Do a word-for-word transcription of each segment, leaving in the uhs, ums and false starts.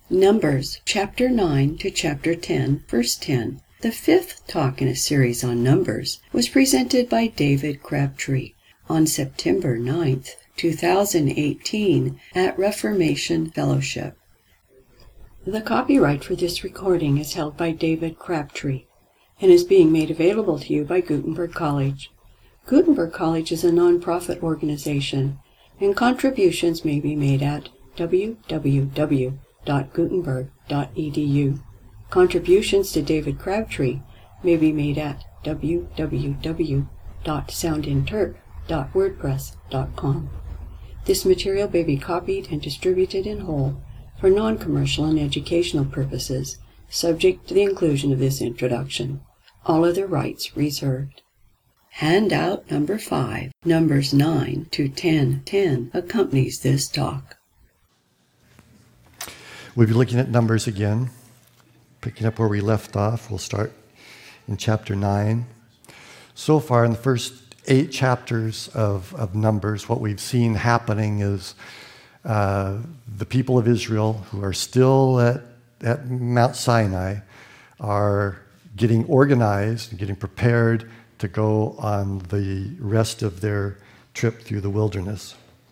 Numbers, chapter nine to chapter ten, verse ten. The fifth talk in a series on Numbers was presented by David Crabtree on September ninth, two thousand eighteen at Reformation Fellowship. The copyright for this recording is held by David Crabtree and is being made available to you by Gutenberg College. Gutenberg College is a non-profit organization, and contributions may be made at w w w dot gutenberg dot e d u. Contributions to David Crabtree may be made at w w w dot soundinturk dot wordpress dot com. This material may be copied and distributed in whole for non-commercial and educational purposes, subject to the inclusion of this introduction. All other rights reserved. Handout number five, Numbers nine to ten ten, accompanies this talk. We'll be looking at Numbers again. Picking up where we left off, we'll start in chapter nine. So far, in the first eight chapters of, of Numbers, what we've seen happening is uh, the people of Israel who are still at, at Mount Sinai are getting organized and getting prepared to go on the rest of their trip through the wilderness.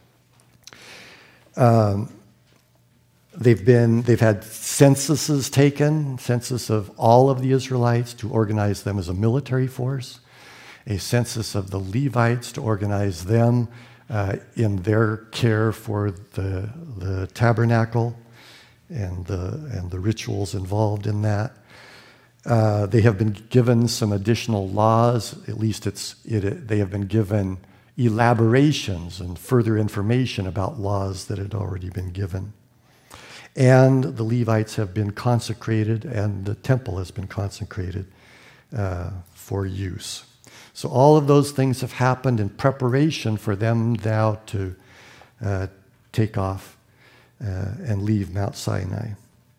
Um, They've been, they've had censuses taken, census of all of the Israelites to organize them as a military force, a census of the Levites to organize them uh, in their care for the, the tabernacle and the, and the rituals involved in that. Uh, they have been given some additional laws, at least it's, it, they have been given elaborations and further information about laws that had already been given. And the Levites have been consecrated, and the temple has been consecrated uh, for use. So all of those things have happened in preparation for them now to uh, take off uh, and leave Mount Sinai.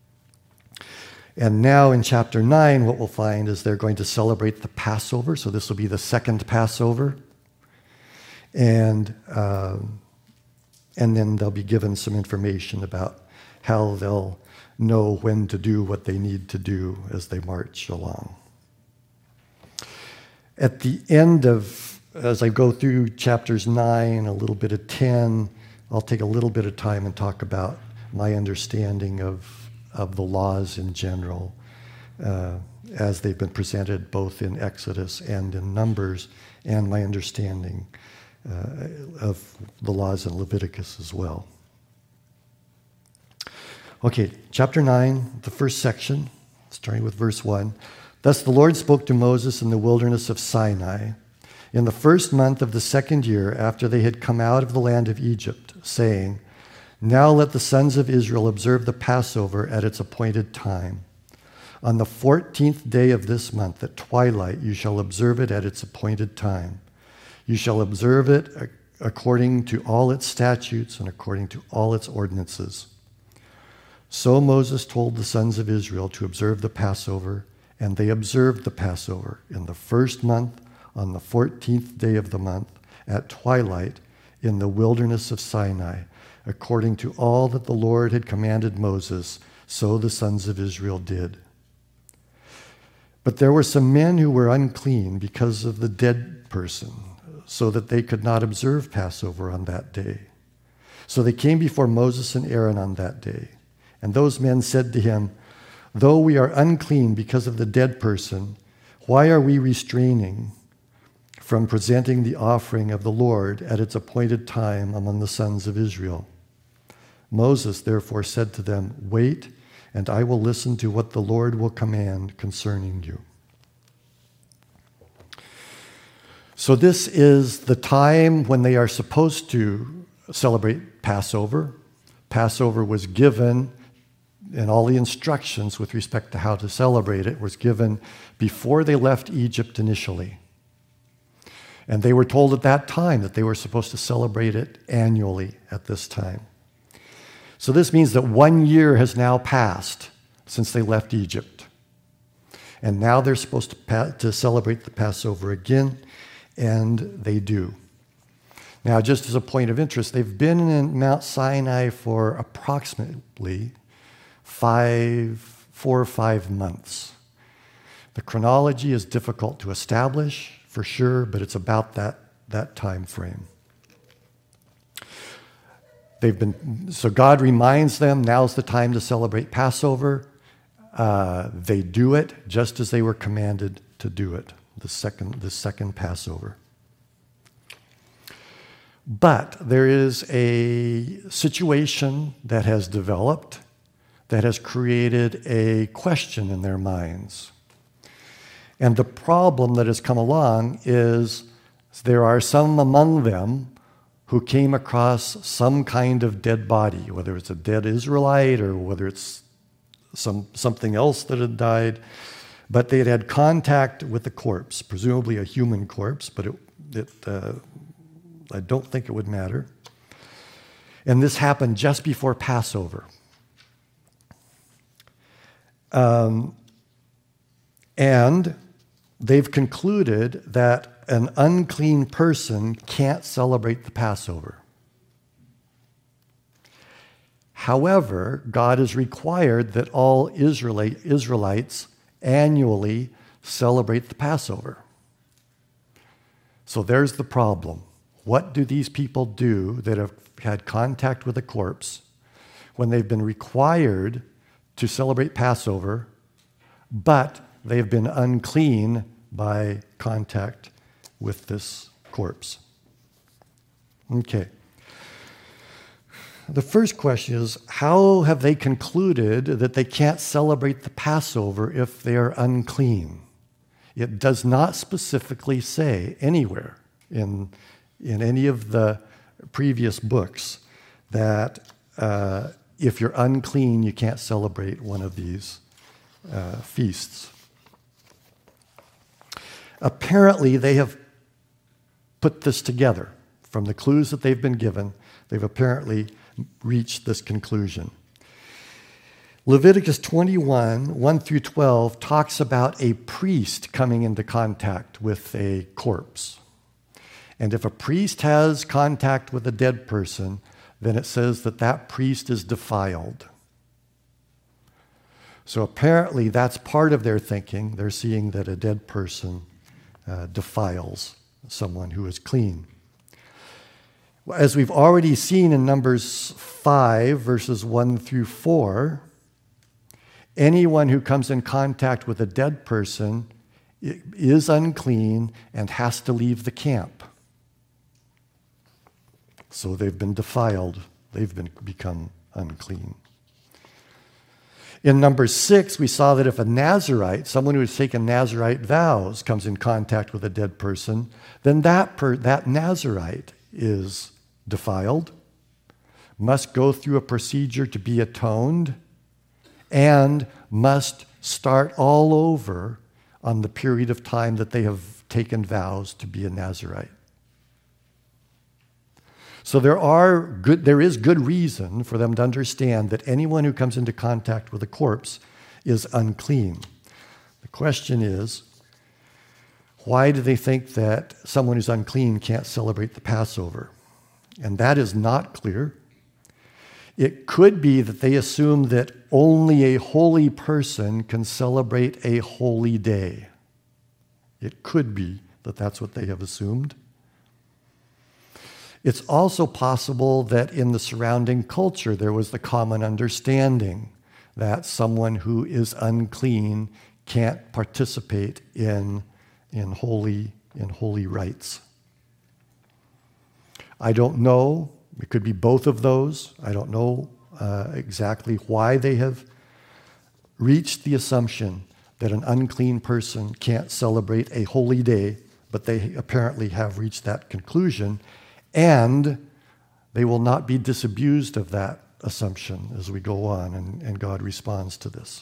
And now in chapter nine, what we'll find is they're going to celebrate the Passover. So this will be the second Passover. And, uh, and then they'll be given some information about how they'll know when to do what they need to do as they march along. At the end of, as I go through chapters nine, a little bit of ten, I'll take a little bit of time and talk about my understanding of, of the laws in general uh, as they've been presented both in Exodus and in Numbers, and my understanding uh, of the laws in Leviticus as well. Okay, chapter nine, the first section, starting with verse one. Thus the Lord spoke to Moses in the wilderness of Sinai in the first month of the second year after they had come out of the land of Egypt, saying, Now let the sons of Israel observe the Passover at its appointed time. On the fourteenth day of this month at twilight you shall observe it at its appointed time. You shall observe it according to all its statutes and according to all its ordinances. So Moses told the sons of Israel to observe the Passover, and they observed the Passover in the first month on the fourteenth day of the month at twilight in the wilderness of Sinai, according to all that the Lord had commanded Moses, so the sons of Israel did. But there were some men who were unclean because of the dead person, so that they could not observe Passover on that day. So they came before Moses and Aaron on that day. And those men said to him, Though we are unclean because of the dead person, why are we restraining from presenting the offering of the Lord at its appointed time among the sons of Israel? Moses therefore said to them, Wait, and I will listen to what the Lord will command concerning you. So this is the time when they are supposed to celebrate Passover. Passover was given, and all the instructions with respect to how to celebrate it was given before they left Egypt initially. And they were told at that time that they were supposed to celebrate it annually at this time. So this means that one year has now passed since they left Egypt. And now they're supposed to, pa- to celebrate the Passover again, and they do. Now, just as a point of interest, they've been in Mount Sinai for approximately five, four or five months. The chronology is difficult to establish for sure, but it's about that, that time frame. They've been, so God reminds them, now's the time to celebrate Passover. Uh, they do it just as they were commanded to do it, the second, the second Passover. But there is a situation that has developed that has created a question in their minds. And the problem that has come along is there are some among them who came across some kind of dead body, whether it's a dead Israelite or whether it's some something else that had died. But they had had contact with the corpse, presumably a human corpse, but it, it uh, I don't think it would matter. And this happened just before Passover. Um, and they've concluded that an unclean person can't celebrate the Passover. However, God has required that all Israelite, Israelites annually celebrate the Passover. So there's the problem. What do these people do that have had contact with a corpse when they've been required to celebrate Passover, but they've been unclean by contact with this corpse? Okay. The first question is, how have they concluded that they can't celebrate the Passover if they are unclean? It does not specifically say anywhere in, in any of the previous books that uh, if you're unclean, you can't celebrate one of these uh, feasts. Apparently, they have put this together. From the clues that they've been given, they've apparently reached this conclusion. Leviticus twenty-one, one through twelve, talks about a priest coming into contact with a corpse. And if a priest has contact with a dead person, then it says that that priest is defiled. So apparently that's part of their thinking. They're seeing that a dead person uh, defiles someone who is clean. As we've already seen in Numbers five, verses one through four, anyone who comes in contact with a dead person is unclean and has to leave the camp. So they've been defiled. They've been become unclean. In Numbers six, we saw that if a Nazirite, someone who has taken Nazirite vows, comes in contact with a dead person, then that, per, that Nazirite is defiled, must go through a procedure to be atoned, and must start all over on the period of time that they have taken vows to be a Nazirite. So there are good, there is good reason for them to understand that anyone who comes into contact with a corpse is unclean. The question is, why do they think that someone who's unclean can't celebrate the Passover? And that is not clear. It could be that they assume that only a holy person can celebrate a holy day. It could be that that's what they have assumed. It's also possible that in the surrounding culture there was the common understanding that someone who is unclean can't participate in, in, holy, in holy rites. I don't know. It could be both of those. I don't know uh, exactly why they have reached the assumption that an unclean person can't celebrate a holy day, but they apparently have reached that conclusion, and they will not be disabused of that assumption as we go on, and, and God responds to this.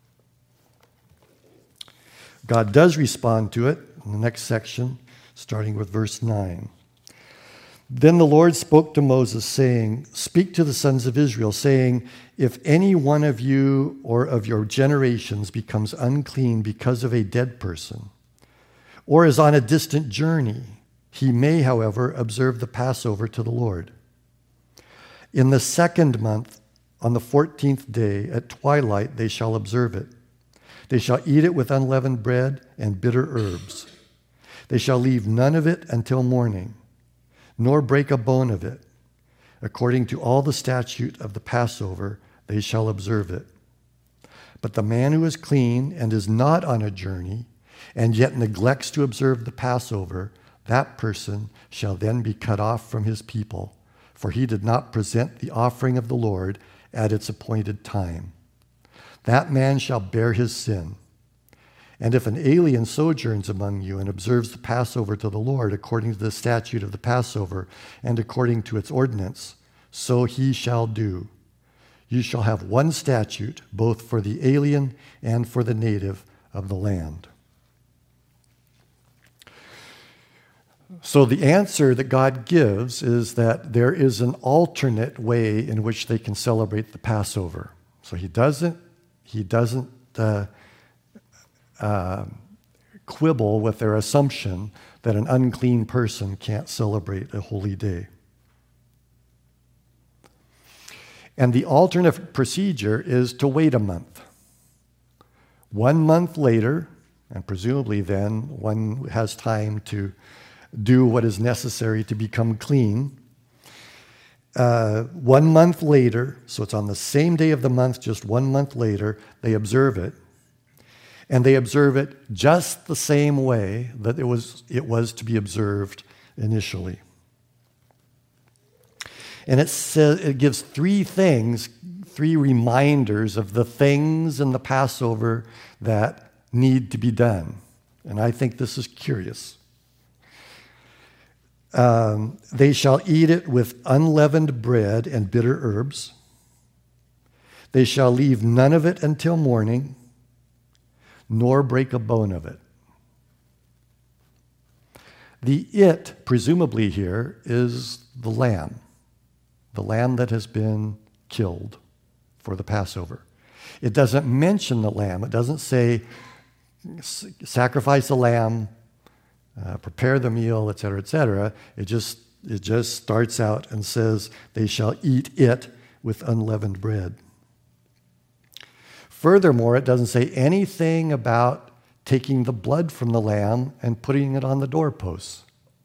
God does respond to it in the next section, starting with verse nine. Then the Lord spoke to Moses, saying, "Speak to the sons of Israel, saying, if any one of you or of your generations becomes unclean because of a dead person, or is on a distant journey, he may, however, observe the Passover to the Lord. In the second month On the fourteenth day at twilight they shall observe it. They shall eat it with unleavened bread and bitter herbs. They shall leave none of it until morning, nor break a bone of it. According to all the statute of the Passover, they shall observe it. But the man who is clean and is not on a journey, and yet neglects to observe the Passover, that person shall then be cut off from his people, for he did not present the offering of the Lord at its appointed time. That man shall bear his sin. And if an alien sojourns among you and observes the Passover to the Lord according to the statute of the Passover and according to its ordinance, so he shall do. You shall have one statute, both for the alien and for the native of the land. So the answer that God gives is that there is an alternate way in which they can celebrate the Passover. So he doesn't, he doesn't uh, uh, quibble with their assumption that an unclean person can't celebrate a holy day. And the alternate procedure is to wait a month. One month later, and presumably then one has time to do what is necessary to become clean. Uh, one month later, so it's on the same day of the month, just one month later, they observe it. And they observe it just the same way that it was, it was to be observed initially. And it says, it gives three things, three reminders of the things in the Passover that need to be done. And I think this is curious. Um, they shall eat it with unleavened bread and bitter herbs. They shall leave none of it until morning, nor break a bone of it. The it, presumably here, is the lamb, the lamb that has been killed for the Passover. It doesn't mention the lamb. It doesn't say sacrifice a lamb, Uh, prepare the meal, et cetera, et cetera. It just, it just starts out and says, they shall eat it with unleavened bread. Furthermore, it doesn't say anything about taking the blood from the lamb and putting it on the doorposts.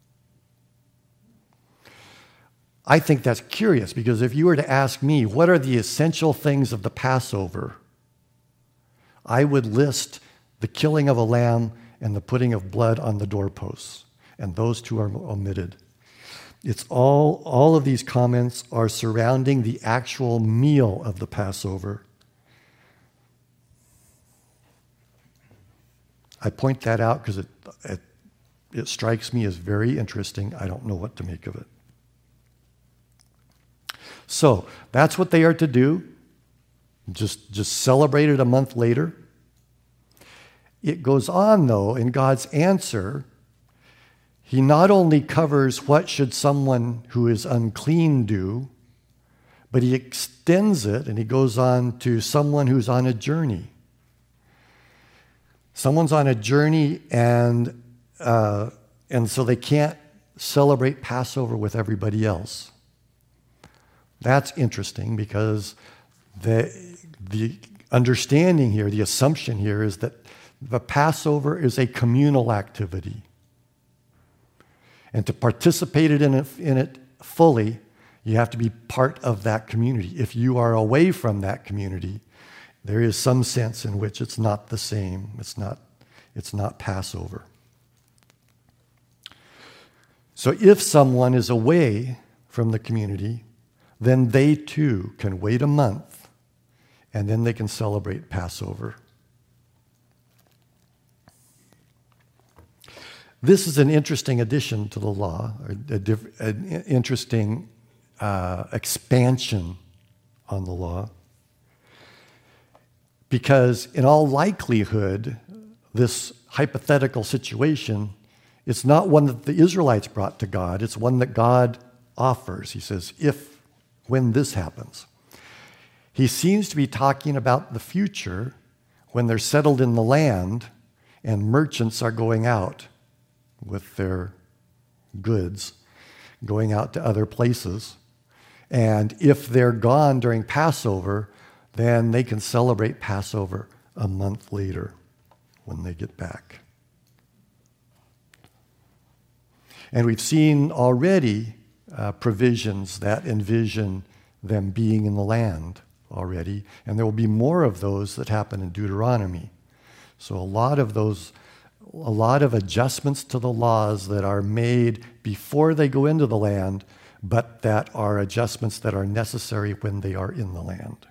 I think that's curious, because if you were to ask me, what are the essential things of the Passover? I would list the killing of a lamb and the putting of blood on the doorposts. And those two are omitted. It's all, all of these comments are surrounding the actual meal of the Passover. I point that out because it, it, it strikes me as very interesting. I don't know what to make of it. So that's what they are to do. Just, just celebrate it a month later. It goes on, though, in God's answer, he not only covers what should someone who is unclean do, but he extends it and he goes on to someone who's on a journey. Someone's on a journey and, uh, and so they can't celebrate Passover with everybody else. That's interesting because the, the understanding here, the assumption here is that the Passover is a communal activity. And to participate in it, in it fully, you have to be part of that community. If you are away from that community, there is some sense in which it's not the same. It's not, it's not Passover. So if someone is away from the community, then they too can wait a month, and then they can celebrate Passover. This is an interesting addition to the law, a diff- an interesting uh, expansion on the law, because in all likelihood, this hypothetical situation, it's not one that the Israelites brought to God, it's one that God offers. He says, if, when this happens. He seems to be talking about the future when they're settled in the land and merchants are going out with their goods, going out to other places. And if they're gone during Passover, then they can celebrate Passover a month later when they get back. And we've seen already uh, provisions that envision them being in the land already, and there will be more of those that happen in Deuteronomy. So a lot of those, a lot of adjustments to the laws that are made before they go into the land, but that are adjustments that are necessary when they are in the land.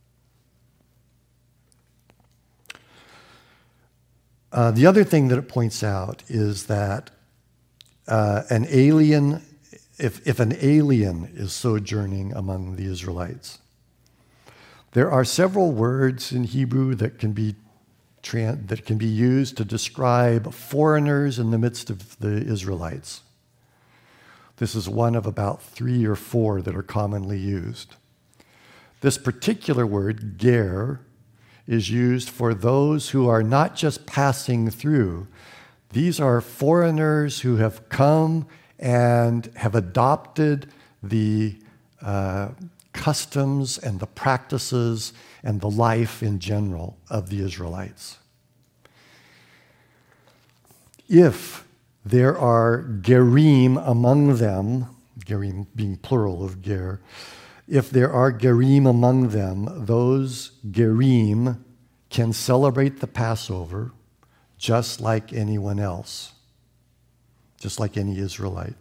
Uh, the other thing that it points out is that uh, an alien, if, if an alien is sojourning among the Israelites, there are several words in Hebrew that can be tran- that can be used to describe foreigners in the midst of the Israelites. This is one of about three or four that are commonly used. This particular word, ger, is used for those who are not just passing through. These are foreigners who have come and have adopted the uh, customs and the practices and the life in general of the Israelites. If there are gerim among them, gerim being plural of ger, if there are gerim among them, those gerim can celebrate the Passover just like anyone else, just like any Israelite.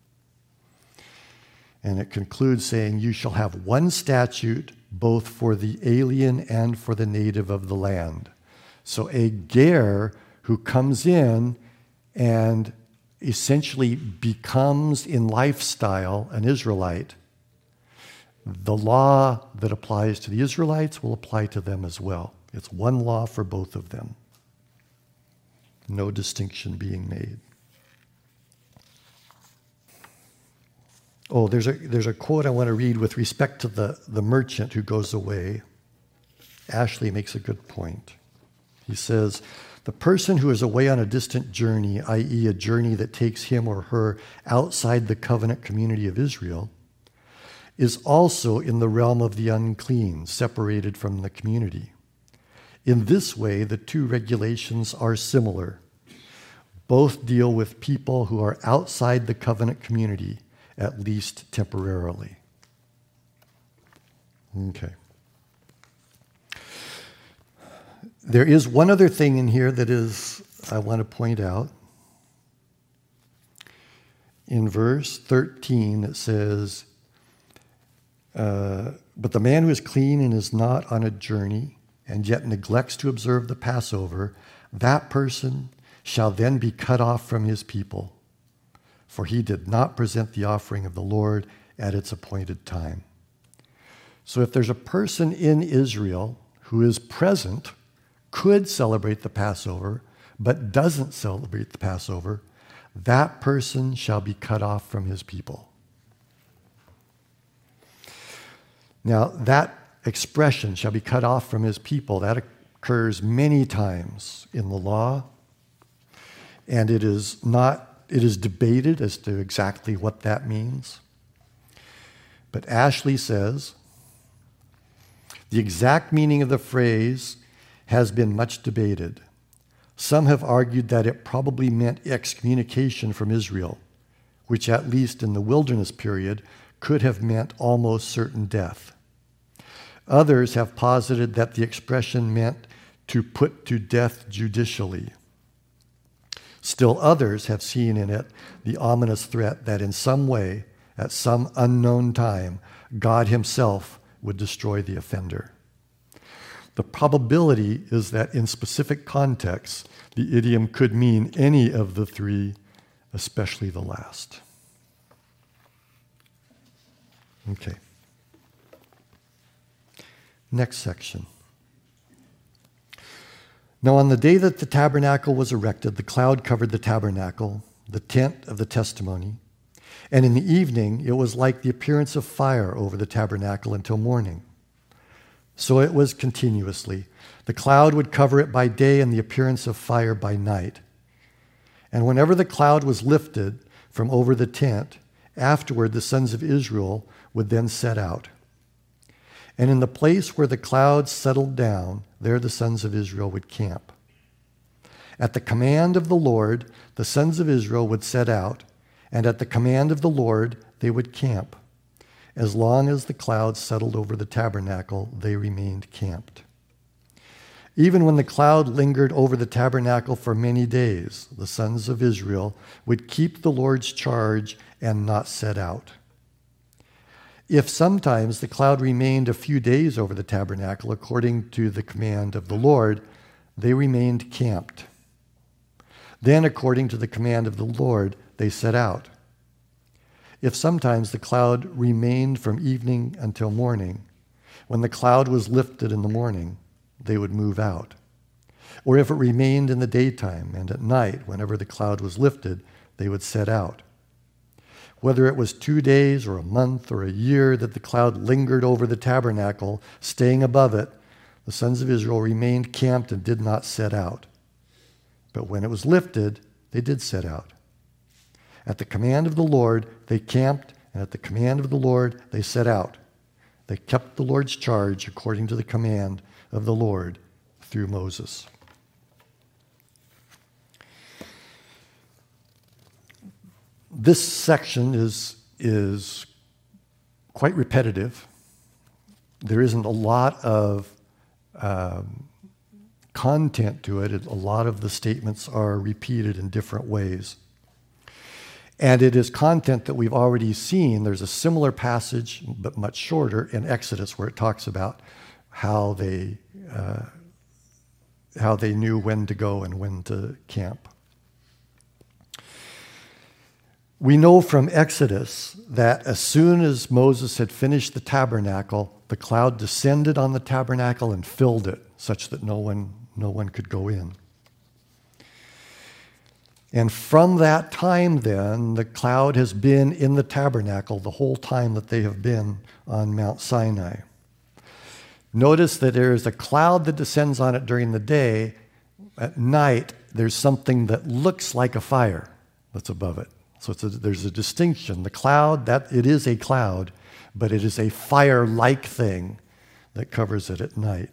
And it concludes saying, you shall have one statute both for the alien and for the native of the land. So a ger who comes in and essentially becomes in lifestyle an Israelite, the law that applies to the Israelites will apply to them as well. It's one law for both of them. No distinction being made. Oh, there's a there's a quote I want to read with respect to the, the merchant who goes away. Ashley makes a good point. He says, the person who is away on a distant journey, that is a journey that takes him or her outside the covenant community of Israel, is also in the realm of the unclean, separated from the community. In this way, the two regulations are similar. Both deal with people who are outside the covenant community, at least temporarily. Okay. There is one other thing in here that is, I want to point out. In verse thirteen, it says, uh, but the man who is clean and is not on a journey and yet neglects to observe the Passover, that person shall then be cut off from his people, for he did not present the offering of the Lord at its appointed time. So if there's a person in Israel who is present, could celebrate the Passover, but doesn't celebrate the Passover, that person shall be cut off from his people. Now, that expression, shall be cut off from his people, that occurs many times in the law, and it is not, it is debated as to exactly what that means. But Ashley says, the exact meaning of the phrase has been much debated. Some have argued that it probably meant excommunication from Israel, which at least in the wilderness period could have meant almost certain death. Others have posited that the expression meant to put to death judicially. Still others have seen in it the ominous threat that in some way, at some unknown time, God himself would destroy the offender. The probability is that in specific contexts, the idiom could mean any of the three, especially the last. Okay. Next section. Now on the day that the tabernacle was erected, the cloud covered the tabernacle, the tent of the testimony, and in the evening it was like the appearance of fire over the tabernacle until morning. So it was continuously. The cloud would cover it by day and the appearance of fire by night. And whenever the cloud was lifted from over the tent, afterward the sons of Israel would then set out. And in the place where the cloud settled down, there the sons of Israel would camp. At the command of the Lord, the sons of Israel would set out, and at the command of the Lord, they would camp. As long as the cloud settled over the tabernacle, they remained camped. Even when the cloud lingered over the tabernacle for many days, the sons of Israel would keep the Lord's charge and not set out. If sometimes the cloud remained a few days over the tabernacle according to the command of the Lord, they remained camped. Then, according to the command of the Lord, they set out. If sometimes the cloud remained from evening until morning, when the cloud was lifted in the morning, they would move out. Or if it remained in the daytime and at night, whenever the cloud was lifted, they would set out. Whether it was two days or a month or a year that the cloud lingered over the tabernacle, staying above it, the sons of Israel remained camped and did not set out. But when it was lifted, they did set out. At the command of the Lord, they camped, and at the command of the Lord, they set out. They kept the Lord's charge according to the command of the Lord through Moses. This section is, is quite repetitive. There isn't a lot of um, content to it. A lot of the statements are repeated in different ways. And it is content that we've already seen. There's a similar passage, but much shorter, in Exodus where it talks about how they, uh, how they knew when to go and when to camp. We know from Exodus that as soon as Moses had finished the tabernacle, the cloud descended on the tabernacle and filled it, such that no one, no one could go in. And from that time then, the cloud has been in the tabernacle the whole time that they have been on Mount Sinai. Notice that there is a cloud that descends on it during the day. At night, there's something that looks like a fire that's above it. So it's a, there's a distinction. The cloud, that it is a cloud, but it is a fire-like thing that covers it at night.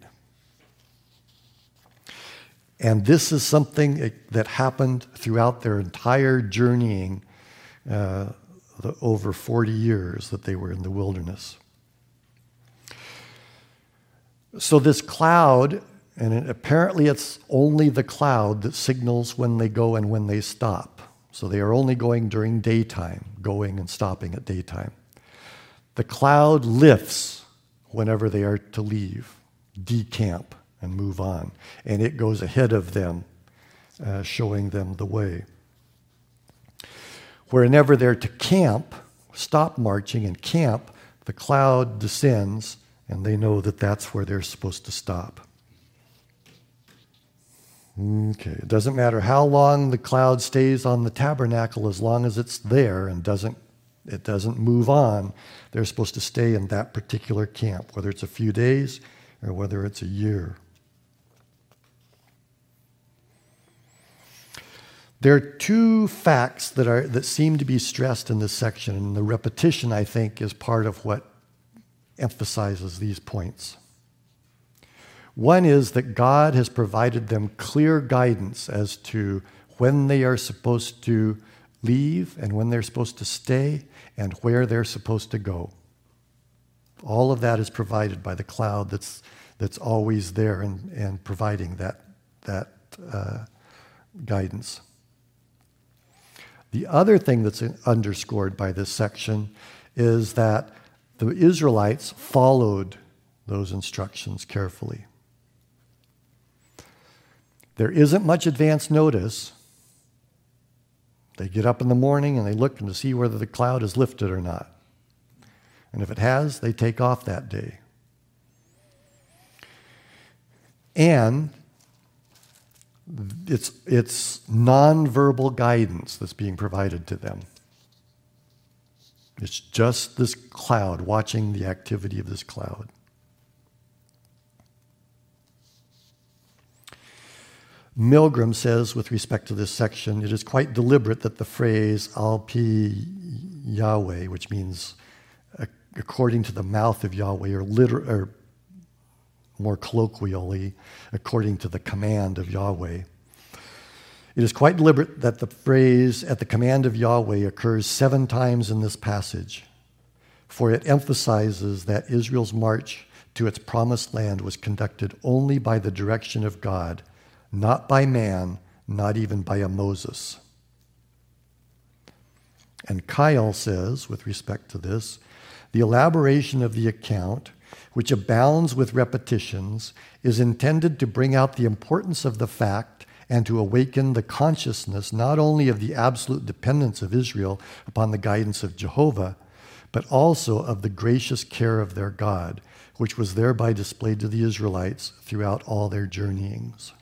And this is something that happened throughout their entire journeying, uh, the over forty years that they were in the wilderness. So this cloud, and it, apparently it's only the cloud that signals when they go and when they stop. So they are only going during daytime, going and stopping at daytime. The cloud lifts whenever they are to leave, decamp, and move on. And it goes ahead of them, uh, showing them the way. Whenever they're to camp, stop marching and camp, the cloud descends, and they know that that's where they're supposed to stop. Okay, it doesn't matter how long the cloud stays on the tabernacle, as long as it's there and doesn't it doesn't move on. They're supposed to stay in that particular camp, whether it's a few days or whether it's a year. There are two facts that are that seem to be stressed in this section, and the repetition, I think, is part of what emphasizes these points. One is that God has provided them clear guidance as to when they are supposed to leave and when they're supposed to stay and where they're supposed to go. All of that is provided by the cloud that's that's always there and, and providing that, that uh, guidance. The other thing that's underscored by this section is that the Israelites followed those instructions carefully. There isn't much advance notice. They get up in the morning and they look to see whether the cloud is lifted or not. And if it has, they take off that day. And it's, it's nonverbal guidance that's being provided to them. It's just this cloud, watching the activity of this cloud. Milgram says, with respect to this section, it is quite deliberate that the phrase Al Pi Yahweh, which means according to the mouth of Yahweh, or, liter- or more colloquially, according to the command of Yahweh. It is quite deliberate that the phrase "at the command of Yahweh" occurs seven times in this passage, for it emphasizes that Israel's march to its promised land was conducted only by the direction of God, not by man, not even by a Moses. And Kyle says, with respect to this, the elaboration of the account, which abounds with repetitions, is intended to bring out the importance of the fact and to awaken the consciousness not only of the absolute dependence of Israel upon the guidance of Jehovah, but also of the gracious care of their God, which was thereby displayed to the Israelites throughout all their journeyings.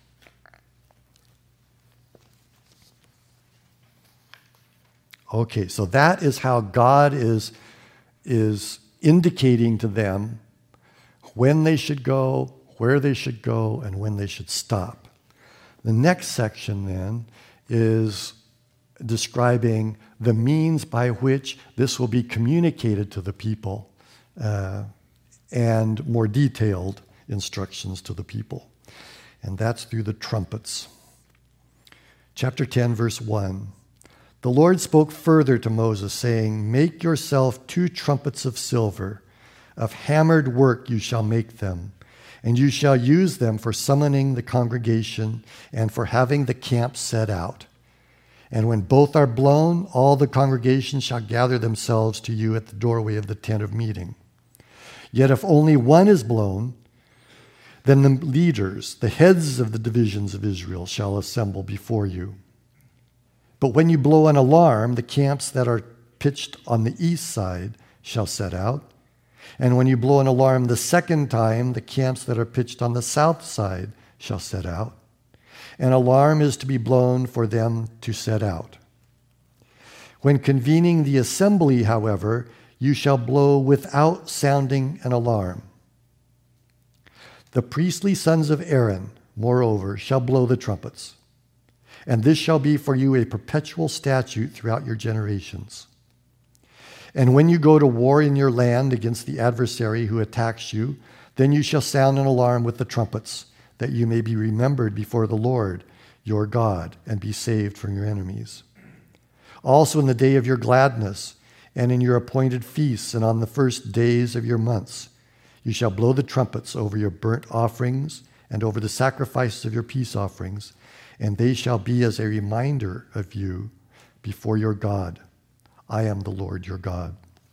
Okay, so that is how God is, is indicating to them when they should go, where they should go, and when they should stop. The next section then is describing the means by which this will be communicated to the people, uh, and more detailed instructions to the people. And that's through the trumpets. Chapter ten, verse one. The Lord spoke further to Moses, saying, "Make yourself two trumpets of silver. Of hammered work you shall make them. And you shall use them for summoning the congregation and for having the camp set out. And when both are blown, all the congregation shall gather themselves to you at the doorway of the tent of meeting. Yet if only one is blown, then the leaders, the heads of the divisions of Israel, shall assemble before you. But when you blow an alarm, the camps that are pitched on the east side shall set out. And when you blow an alarm the second time, the camps that are pitched on the south side shall set out. An alarm is to be blown for them to set out. When convening the assembly, however, you shall blow without sounding an alarm. The priestly sons of Aaron, moreover, shall blow the trumpets. And this shall be for you a perpetual statute throughout your generations. And when you go to war in your land against the adversary who attacks you, then you shall sound an alarm with the trumpets, that you may be remembered before the Lord your God, and be saved from your enemies. Also in the day of your gladness, and in your appointed feasts, and on the first days of your months, you shall blow the trumpets over your burnt offerings, and over the sacrifices of your peace offerings, and they shall be as a reminder of you before your God. I am the Lord your God."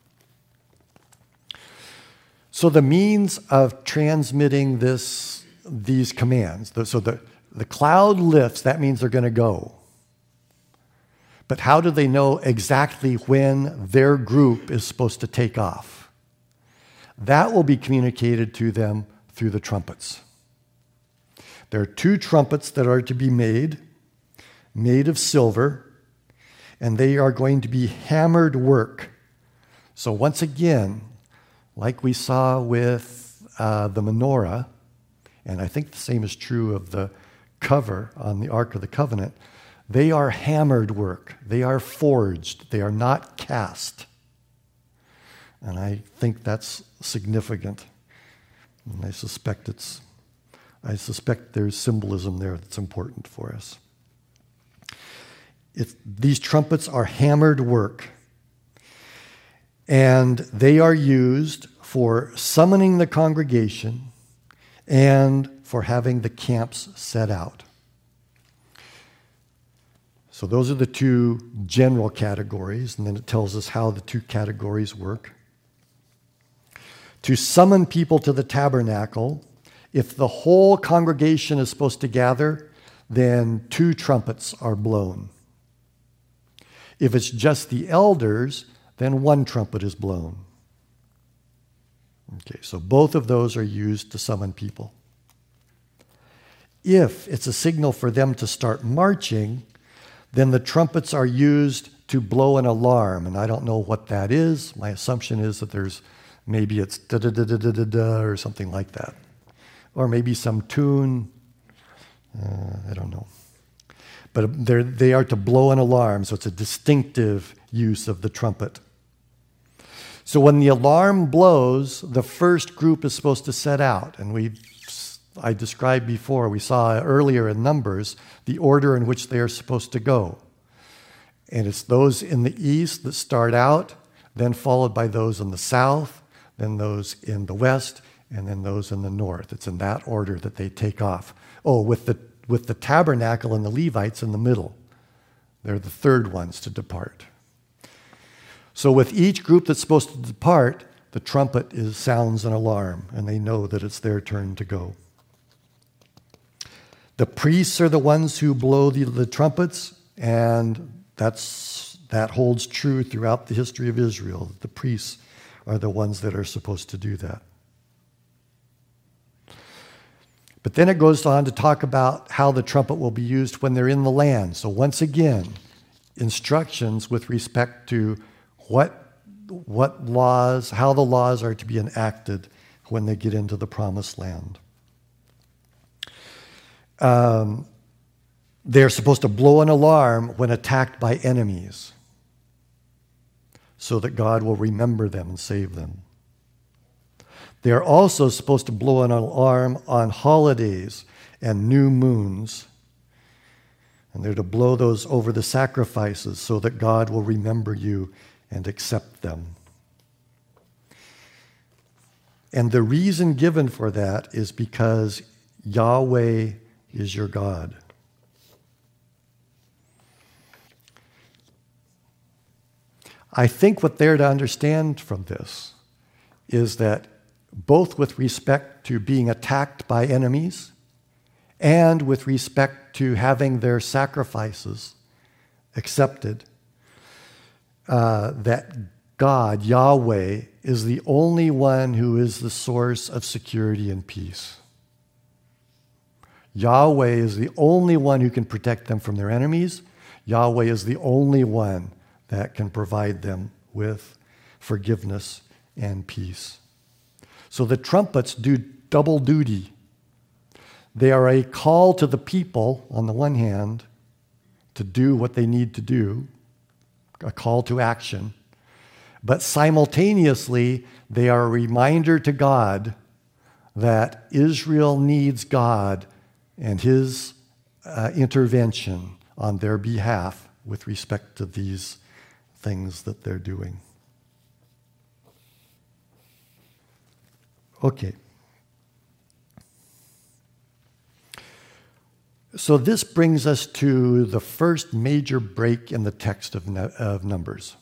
So the means of transmitting this, these commands, so the, the cloud lifts, that means they're going to go. But how do they know exactly when their group is supposed to take off? That will be communicated to them through the trumpets. There are two trumpets that are to be made, made of silver, and they are going to be hammered work. So once again, like we saw with uh, the menorah, and I think the same is true of the cover on the Ark of the Covenant, they are hammered work. They are forged. They are not cast. And I think that's significant. And I suspect it's, I suspect there's symbolism there that's important for us. It, these trumpets are hammered work, and they are used for summoning the congregation and for having the camps set out. So those are the two general categories, and then it tells us how the two categories work. To summon people to the tabernacle, if the whole congregation is supposed to gather, then two trumpets are blown. If it's just the elders, then one trumpet is blown. Okay, so both of those are used to summon people. If it's a signal for them to start marching, then the trumpets are used to blow an alarm. And I don't know what that is. My assumption is that there's, maybe it's da-da-da-da-da-da or something like that. Or maybe some tune. Uh, I don't know. But they are to blow an alarm, so it's a distinctive use of the trumpet. So when the alarm blows, the first group is supposed to set out. And we, I described before, we saw earlier in Numbers, the order in which they are supposed to go. And it's those in the east that start out, then followed by those in the south, then those in the west, and then those in the north. It's in that order that they take off. Oh, with the with the tabernacle and the Levites in the middle. They're the third ones to depart. So with each group that's supposed to depart, the trumpet is, sounds an alarm, and they know that it's their turn to go. The priests are the ones who blow the, the trumpets, and that's that holds true throughout the history of Israel. The priests are the ones that are supposed to do that. But then it goes on to talk about how the trumpet will be used when they're in the land. So once again, instructions with respect to what, what laws, how the laws are to be enacted when they get into the promised land. Um, they're supposed to blow an alarm when attacked by enemies so that God will remember them and save them. They are also supposed to blow an alarm on holidays and new moons. And they're to blow those over the sacrifices so that God will remember you and accept them. And the reason given for that is because Yahweh is your God. I think what they're to understand from this is that both with respect to being attacked by enemies and with respect to having their sacrifices accepted, uh, that God, Yahweh, is the only one who is the source of security and peace. Yahweh is the only one who can protect them from their enemies. Yahweh is the only one that can provide them with forgiveness and peace. So the trumpets do double duty. They are a call to the people, on the one hand, to do what they need to do, a call to action. But simultaneously, they are a reminder to God that Israel needs God and his uh, intervention on their behalf with respect to these things that they're doing. Okay. So this brings us to the first major break in the text of, of Numbers.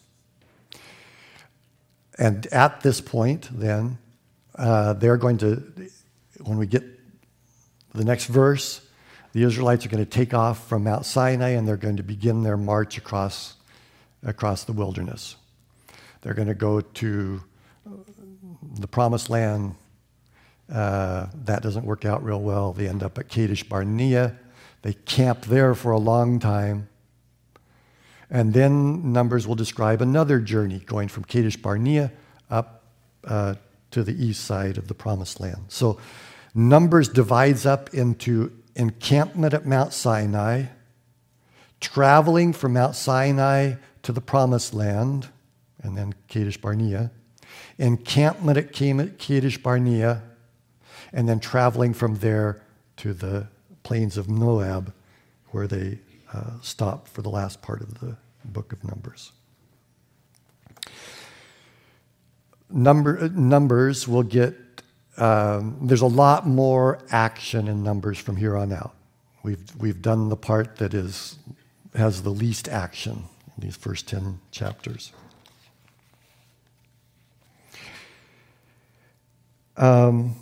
And at this point, then, uh, they're going to, when we get the next verse, the Israelites are going to take off from Mount Sinai and they're going to begin their march across, across the wilderness. They're going to go to the promised land. Uh, that doesn't work out real well. They end up at Kadesh Barnea. They camp there for a long time. And then Numbers will describe another journey going from Kadesh Barnea up uh, to the east side of the promised land. So Numbers divides up into encampment at Mount Sinai, traveling from Mount Sinai to the promised land, and then Kadesh Barnea, encampment at Kadesh Barnea, and then traveling from there to the plains of Moab, where they uh, stop for the last part of the book of Numbers. Number, numbers will get, um, there's a lot more action in Numbers from here on out. We've, we've done the part that is, has the least action in these first ten chapters. Um,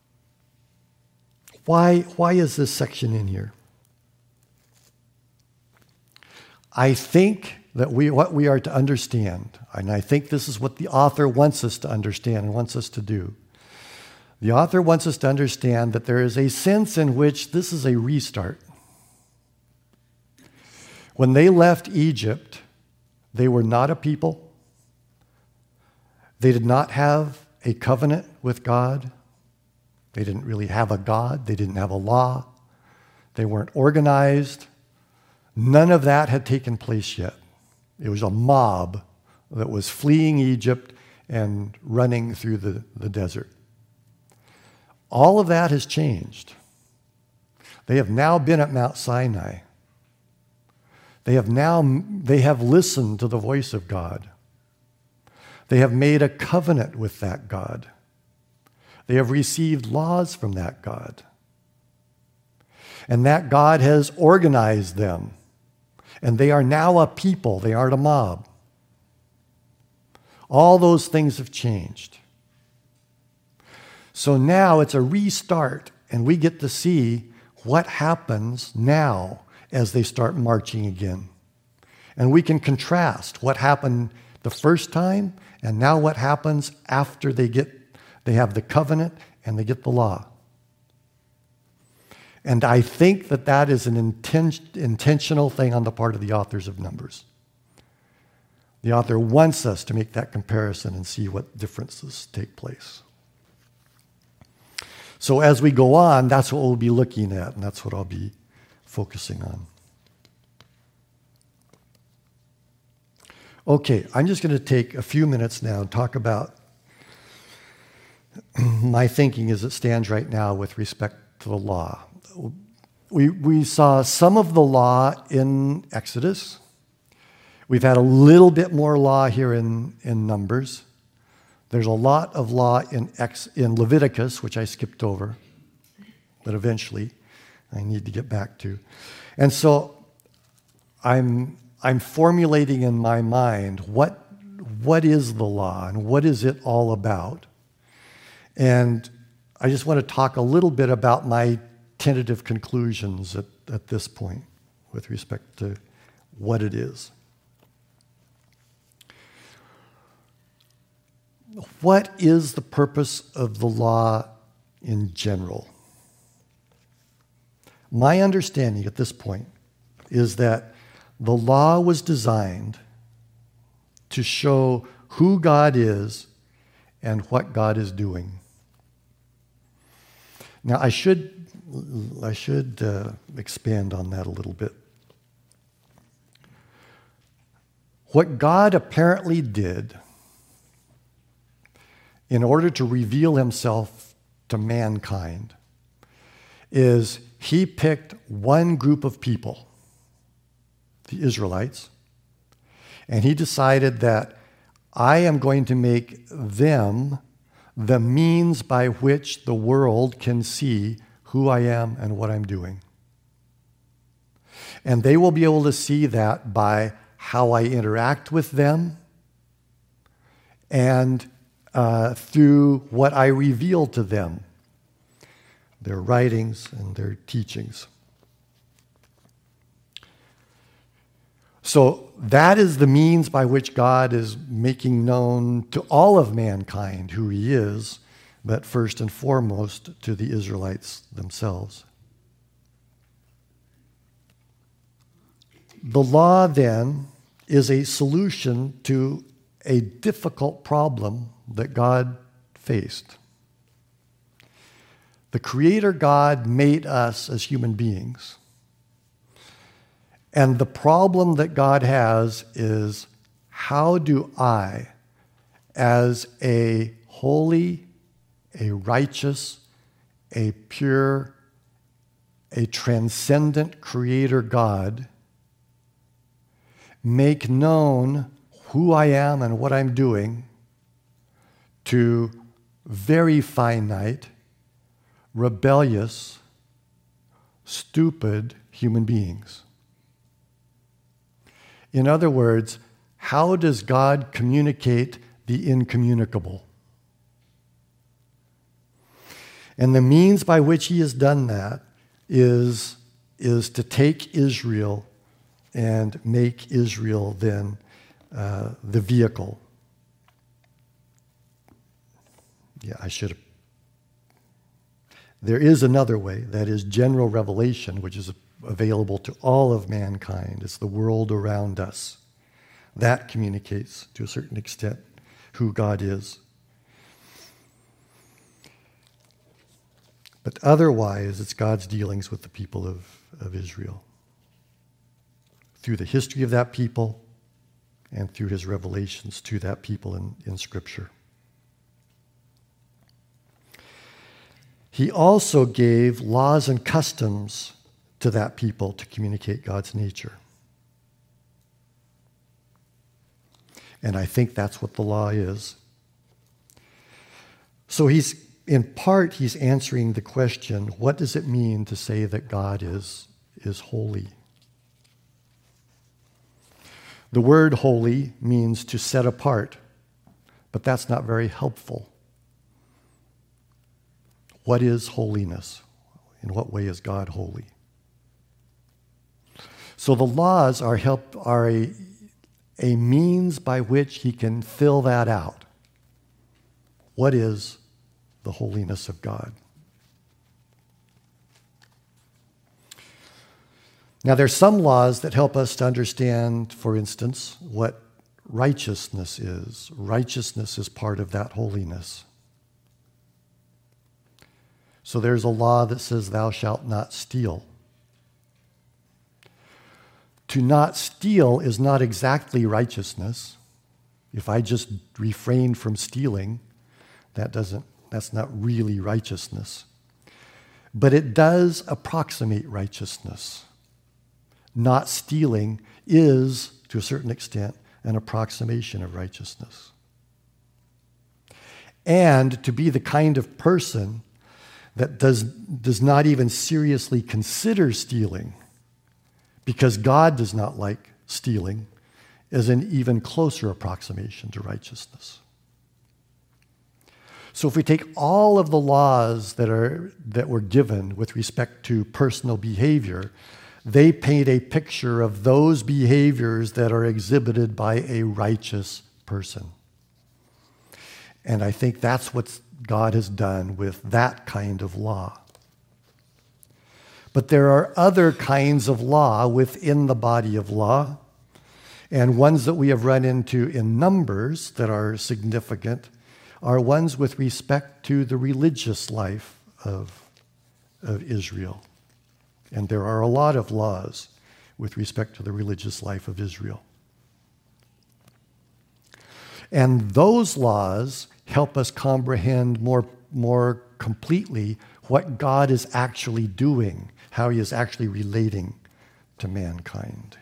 Why, why is this section in here? I think that we, what we are to understand, and I think this is what the author wants us to understand and wants us to do. The author wants us to understand that there is a sense in which this is a restart. When they left Egypt, they were not a people. They did not have a covenant with God. They didn't really have a God. They didn't have a law. They weren't organized. None of that had taken place yet. It was a mob that was fleeing Egypt and running through the, the desert. All of that has changed. They have now been at Mount Sinai. They have now, they have listened to the voice of God. They have made a covenant with that God. They have received laws from that God. And that God has organized them. And they are now a people. They aren't a mob. All those things have changed. So now it's a restart, and we get to see what happens now as they start marching again. And we can contrast what happened the first time and now what happens after they get they have the covenant and they get the law. And I think that that is an inten- intentional thing on the part of the authors of Numbers. The author wants us to make that comparison and see what differences take place. So as we go on, that's what we'll be looking at, and that's what I'll be focusing on. Okay, I'm just going to take a few minutes now and talk about my thinking as it stands right now with respect to the law. We, we saw some of the law in Exodus. We've had a little bit more law here in, in Numbers. There's a lot of law in, Ex, in Leviticus, which I skipped over, but eventually I need to get back to. And so I'm, I'm formulating in my mind what, what is the law and what is it all about. And I just want to talk a little bit about my tentative conclusions at, at this point with respect to what it is. What is the purpose of the law in general? My understanding at this point is that the law was designed to show who God is and what God is doing. Now, I should, I should uh, expand on that a little bit. What God apparently did in order to reveal himself to mankind is he picked one group of people, the Israelites, and he decided that I am going to make them the means by which the world can see who I am and what I'm doing. And they will be able to see that by how I interact with them and uh, through what I reveal to them, their writings and their teachings. So that is the means by which God is making known to all of mankind who he is, but first and foremost to the Israelites themselves. The law, then, is a solution to a difficult problem that God faced. The Creator God made us as human beings. And the problem that God has is, how do I, as a holy, a righteous, a pure, a transcendent Creator God, make known who I am and what I'm doing to very finite, rebellious, stupid human beings? In other words, how does God communicate the incommunicable? And the means by which he has done that is, is to take Israel and make Israel then uh, the vehicle. Yeah, I should have. There is another way, that is general revelation, which is available to all of mankind. It's the world around us. That communicates, to a certain extent, who God is. But otherwise, it's God's dealings with the people of, of Israel, through the history of that people and through his revelations to that people in, in Scripture. he also gave laws and customs to that people to communicate God's nature. And I think that's what the law is. So he's, in part, he's answering the question, what does it mean to say that God is, is holy? The word holy means to set apart, but that's not very helpful. What is holiness? In what way is God holy? So the laws are help are a, a means by which he can fill that out. What is the holiness of God? Now, there's some laws that help us to understand, for instance, what righteousness is. Righteousness is part of that holiness. So there's a law that says, thou shalt not steal. To not steal is not exactly righteousness. If I just refrain from stealing, that doesn't, that's not really righteousness. But it does approximate righteousness. Not stealing is, to a certain extent, an approximation of righteousness. And to be the kind of person that does, does not even seriously consider stealing, because God does not like stealing, is an even closer approximation to righteousness. So if we take all of the laws that are that were given with respect to personal behavior, they paint a picture of those behaviors that are exhibited by a righteous person. And I think that's what God has done with that kind of law. But there are other kinds of law within the body of law, and ones that we have run into in Numbers that are significant are ones with respect to the religious life of, of Israel. And there are a lot of laws with respect to the religious life of Israel. And those laws help us comprehend more, more completely what God is actually doing, how he is actually relating to mankind.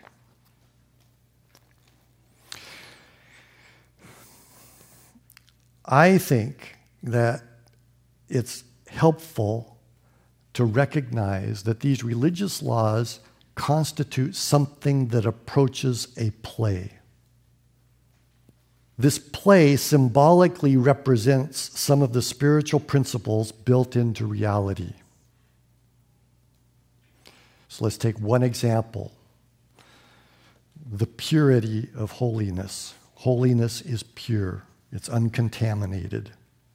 I think that it's helpful to recognize that these religious laws constitute something that approaches a play. This play symbolically represents some of the spiritual principles built into reality. So let's take one example. The purity of holiness. Holiness is pure. It's uncontaminated.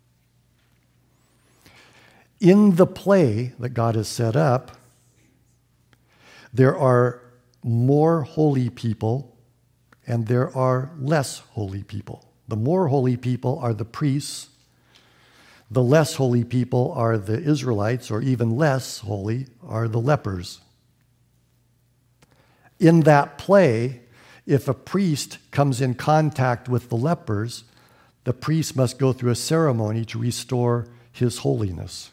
In the play that God has set up, there are more holy people and there are less holy people. The more holy people are the priests. The less holy people are the Israelites, or even less holy are the lepers. In that play, if a priest comes in contact with the lepers, the priest must go through a ceremony to restore his holiness.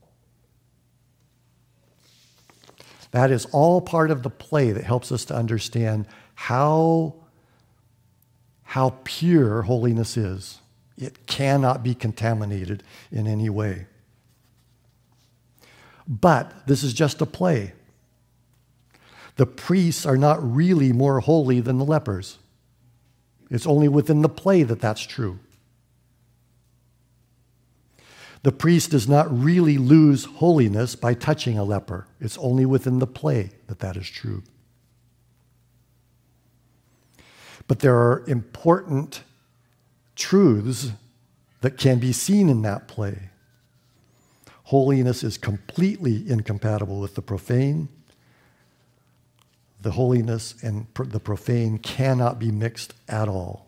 That is all part of the play that helps us to understand how, how pure holiness is. It cannot be contaminated in any way. But this is just a play. The priests are not really more holy than the lepers. It's only within the play that that's true. The priest does not really lose holiness by touching a leper. It's only within the play that that is true. But there are important truths that can be seen in that play. Holiness is completely incompatible with the profane. The holiness and the profane cannot be mixed at all.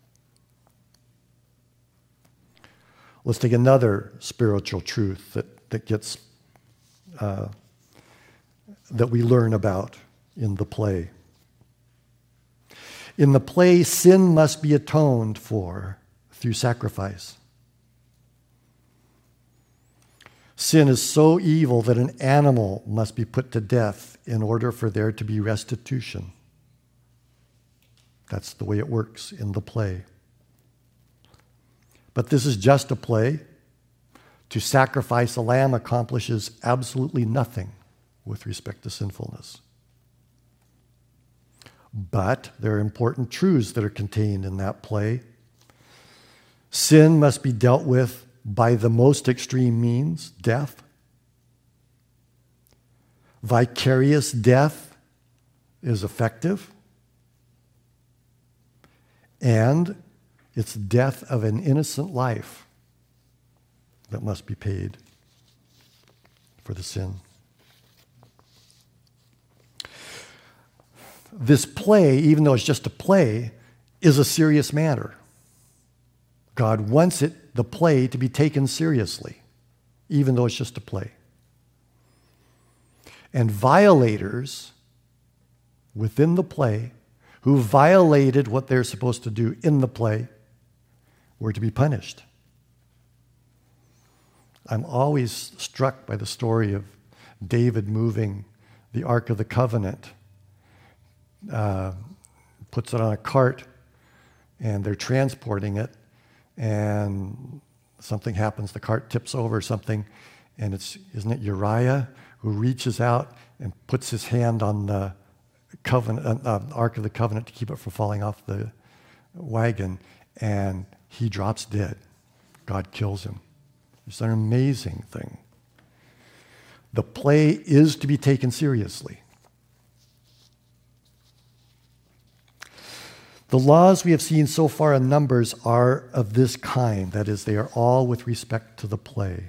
Let's take another spiritual truth that, that gets uh, that we learn about in the play. In the play, sin must be atoned for through sacrifice. Sin is so evil that an animal must be put to death in order for there to be restitution. That's the way it works in the play. But this is just a play. To sacrifice a lamb accomplishes absolutely nothing with respect to sinfulness. But there are important truths that are contained in that play. Sin must be dealt with by the most extreme means, death. Vicarious death is effective. And it's death of an innocent life that must be paid for the sin. This play, even though it's just a play, is a serious matter. God wants it, the play, to be taken seriously, even though it's just a play. And violators within the play, who violated what they're supposed to do in the play, were to be punished. I'm always struck by the story of David moving the Ark of the Covenant, uh, puts it on a cart, and they're transporting it, and something happens, the cart tips over or something, and it's, isn't it Uriah who reaches out and puts his hand on the covenant, uh, Ark of the Covenant to keep it from falling off the wagon, and he drops dead. God kills him. It's an amazing thing. The play is to be taken seriously. The laws we have seen so far in Numbers are of this kind. That is, they are all with respect to the play.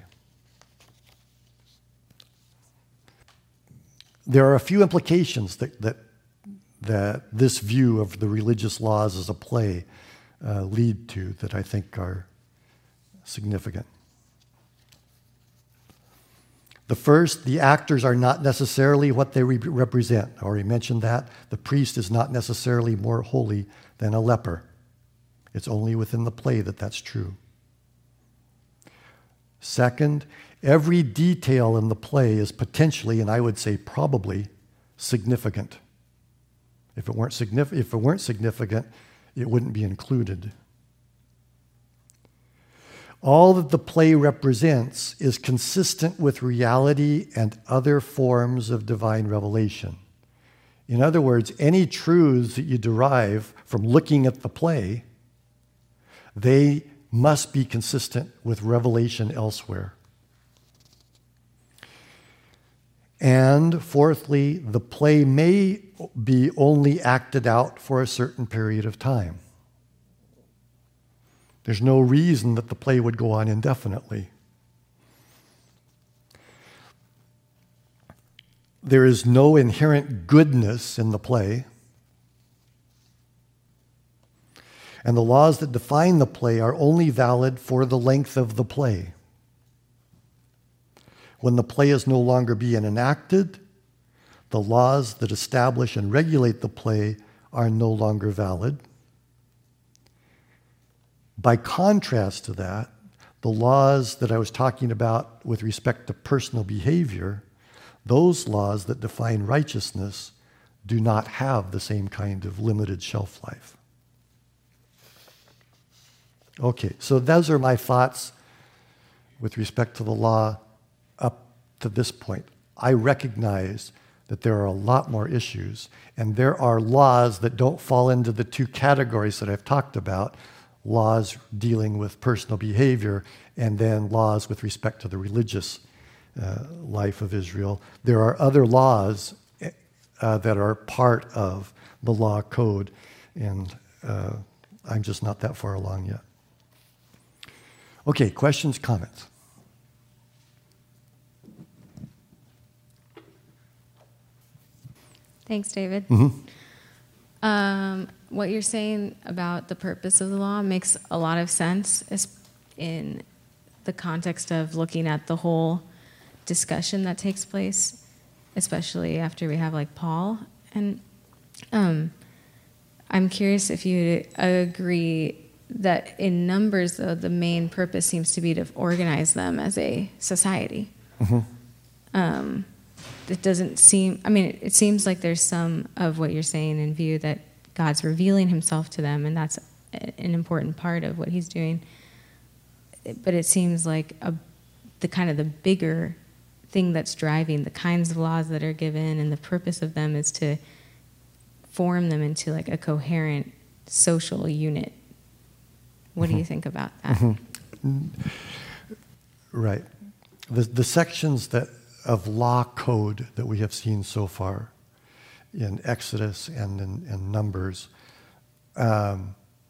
There are a few implications that, that, that this view of the religious laws as a play uh, lead to that I think are significant. The first, the actors are not necessarily what they re- represent. I already mentioned that. The priest is not necessarily more holy than a leper. It's only within the play that that's true. Second, every detail in the play is potentially, and I would say probably, significant. If it weren't significant, if it weren't significant, it wouldn't be included. All that the play represents is consistent with reality and other forms of divine revelation. In other words, any truths that you derive from looking at the play, they must be consistent with revelation elsewhere. And fourthly, the play may be only acted out for a certain period of time. There's no reason that the play would go on indefinitely. There is no inherent goodness in the play. And the laws that define the play are only valid for the length of the play. When the play is no longer being enacted, the laws that establish and regulate the play are no longer valid. By contrast to that, the laws that I was talking about with respect to personal behavior, those laws that define righteousness do not have the same kind of limited shelf life. Okay, so those are my thoughts with respect to the law up to this point. I recognize that there are a lot more issues, and there are laws that don't fall into the two categories that I've talked about, laws dealing with personal behavior and then laws with respect to the religious uh, life of Israel. There are other laws uh, that are part of the law code, and uh, I'm just not that far along yet. Okay, questions, comments? Thanks, David. Mm-hmm. Um, what you're saying about the purpose of the law makes a lot of sense in the context of looking at the whole discussion that takes place, especially after we have like Paul. And um, I'm curious if you agree that in Numbers, though, the main purpose seems to be to organize them as a society. Mm-hmm. Um, it doesn't seem, I mean, it, it seems like there's some of what you're saying in view that God's revealing himself to them, and that's a, an important part of what he's doing. But it seems like a, the kind of the bigger thing that's driving the kinds of laws that are given and the purpose of them is to form them into like a coherent social unit. What Mm-hmm. do you think about that? Mm-hmm. Right. The, the sections that of law code that we have seen so far in Exodus and in, in Numbers, um,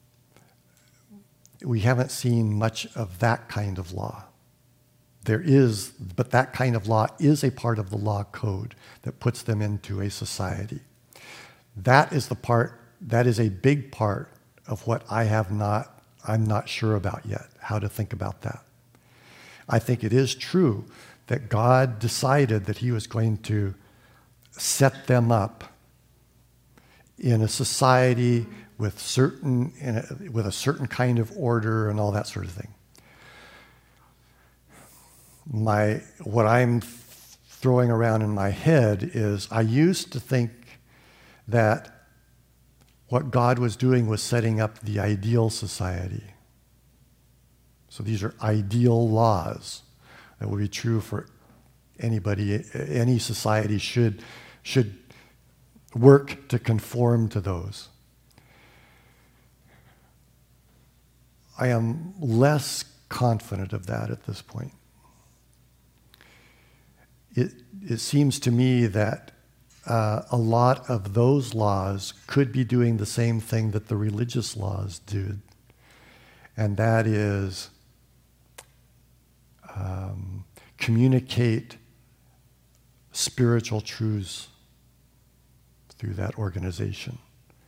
we haven't seen much of that kind of law. There is, but that kind of law is a part of the law code that puts them into a society. That is the part, that is a big part of what I have not, I'm not sure about yet, how to think about that. I think it is true that God decided that he was going to set them up in a society with certain, in a, with a certain kind of order and all that sort of thing. My, what I'm throwing around in my head is I used to think that what God was doing was setting up the ideal society. So these are ideal laws that will be true for anybody. Any society should, should work to conform to those. I am less confident of that at this point. It, it seems to me that uh, a lot of those laws could be doing the same thing that the religious laws did, and that is um, communicate spiritual truths through that organization.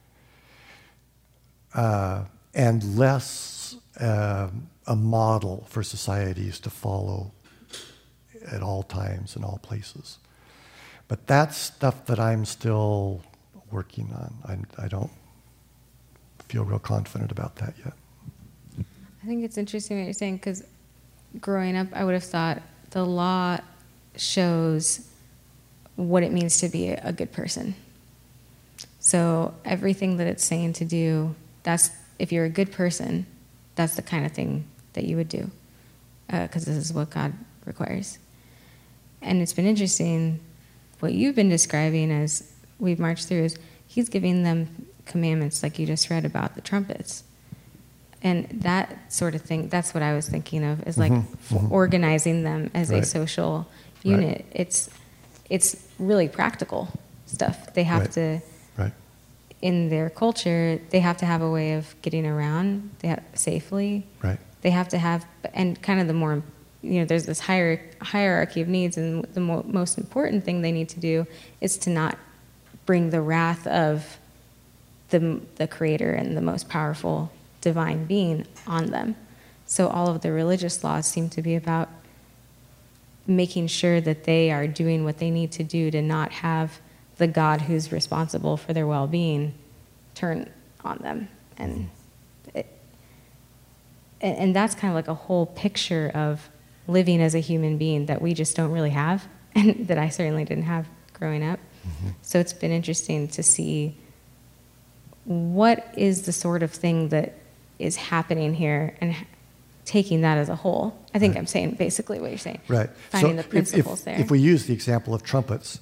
Uh, and less uh, a model for societies to follow at all times in all places. But that's stuff that I'm still working on. I, I don't feel real confident about that yet. I think it's interesting what you're saying, because growing up, I would have thought the law shows what it means to be a good person. So everything that it's saying to do, that's, if you're a good person, that's the kind of thing that you would do, because uh, this is what God requires. And it's been interesting, what you've been describing as we've marched through is he's giving them commandments like you just read about the trumpets. And that sort of thing, that's what I was thinking of, is like Mm-hmm. Mm-hmm. organizing them as Right. a social unit. Right. It's it's really practical stuff. They have Right. to, Right. in their culture, they have to have a way of getting around they have, safely. Right. They have to have, and kind of the more, you know, there's this higher hierarchy of needs, and the mo- most important thing they need to do is to not bring the wrath of the the Creator and the most powerful divine being on them. So all of the religious laws seem to be about making sure that they are doing what they need to do to not have the God who's responsible for their well-being turn on them. And it, and and that's kind of like a whole picture of living as a human being that we just don't really have, and that I certainly didn't have growing up. Mm-hmm. So it's been interesting to see what is the sort of thing that is happening here, and taking that as a whole. I think Right. I'm saying basically what you're saying. Right. Finding so the if- principles if, there. If we use the example of trumpets,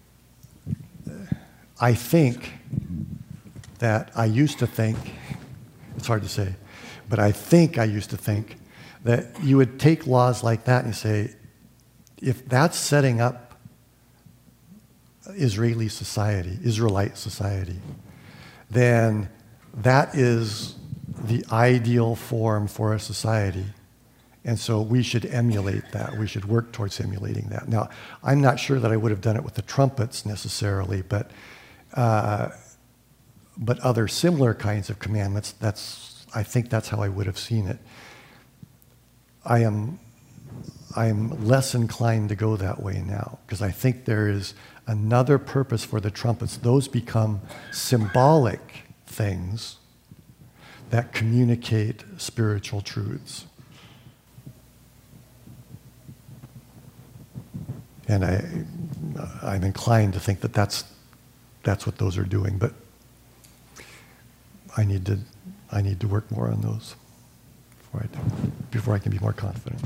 I think that I used to think, it's hard to say, but I think I used to think that you would take laws like that and you say, if that's setting up Israeli society, Israelite society, then that is the ideal form for a society. And so we should emulate that. We should work towards emulating that. Now, I'm not sure that I would have done it with the trumpets necessarily, but uh, but other similar kinds of commandments, that's, I think that's how I would have seen it. I am I am less inclined to go that way now, because I think there is another purpose for the trumpets. Those become symbolic things that communicate spiritual truths. And I, I'm inclined to think that that's, that's what those are doing, but I need to, I need to work more on those before I, do, before I can be more confident.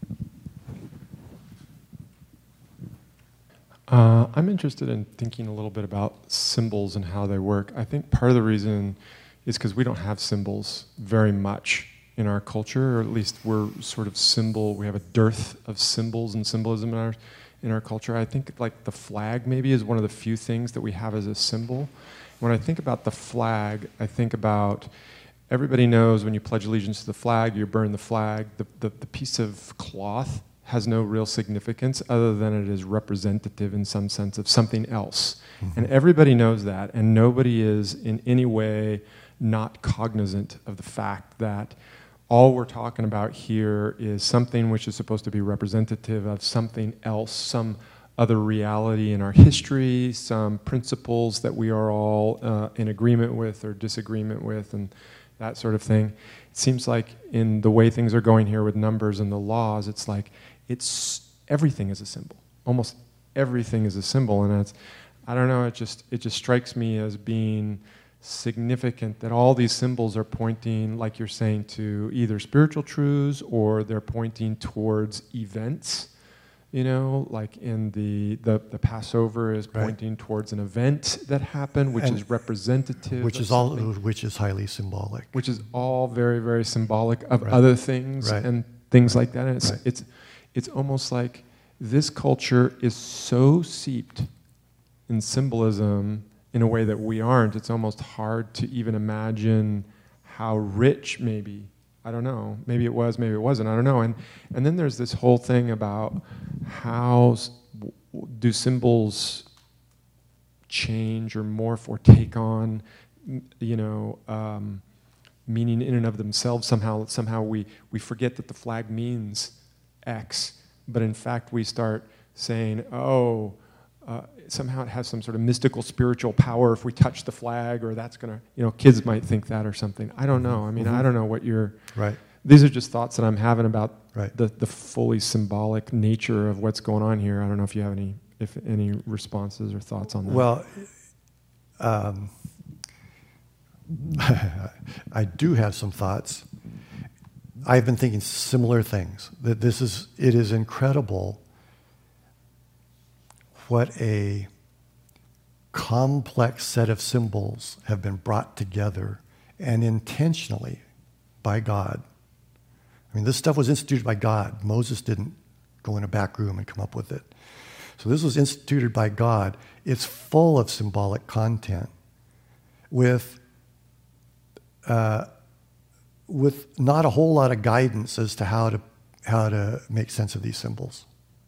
Uh, I'm interested in thinking a little bit about symbols and how they work. I think part of the reason is because we don't have symbols very much in our culture, or at least we're sort of symbol, we have a dearth of symbols and symbolism in our, in our culture. I think like the flag maybe is one of the few things that we have as a symbol. When I think about the flag, I think about, everybody knows when you pledge allegiance to the flag, you burn the flag. The, the, the piece of cloth has no real significance other than it is representative in some sense of something else. Mm-hmm. And everybody knows that, and nobody is in any way not cognizant of the fact that all we're talking about here is something which is supposed to be representative of something else, some other reality in our history, some principles that we are all uh, in agreement with or disagreement with, and that sort of thing. It seems like in the way things are going here with numbers and the laws, it's like it's everything is a symbol. Almost everything is a symbol, and it's, I don't know, it just it just strikes me as being significant that all these symbols are pointing, like you're saying, to either spiritual truths or they're pointing towards events. You know, like in the, the, the Passover is pointing right. towards an event that happened, which and is representative. Which is all, which is highly symbolic. Which is all very, very symbolic of right. other things right. and things like that. And it's, right. it's, it's almost like this culture is so seeped in symbolism in a way that we aren't. It's almost hard to even imagine how rich maybe. I don't know. Maybe it was, maybe it wasn't. I don't know. And and then there's this whole thing about how do symbols change or morph or take on, you know, um, meaning in and of themselves. Somehow, somehow we we forget that the flag means X, but in fact we start saying, oh. Uh, somehow it has some sort of mystical spiritual power if we touch the flag, or that's going to, you know, kids might think that or something. I don't know. I mean, mm-hmm. I don't know what you're... Right. These are just thoughts that I'm having about right. the, the fully symbolic nature of what's going on here. I don't know if you have any if any responses or thoughts on that. Well, um, I do have some thoughts. I've been thinking similar things. That this is, it is incredible what a complex set of symbols have been brought together and intentionally by God. I mean, this stuff was instituted by God. Moses didn't go in a back room and come up with it. So this was instituted by God. It's full of symbolic content with, uh, with not a whole lot of guidance as to how to, how to make sense of these symbols.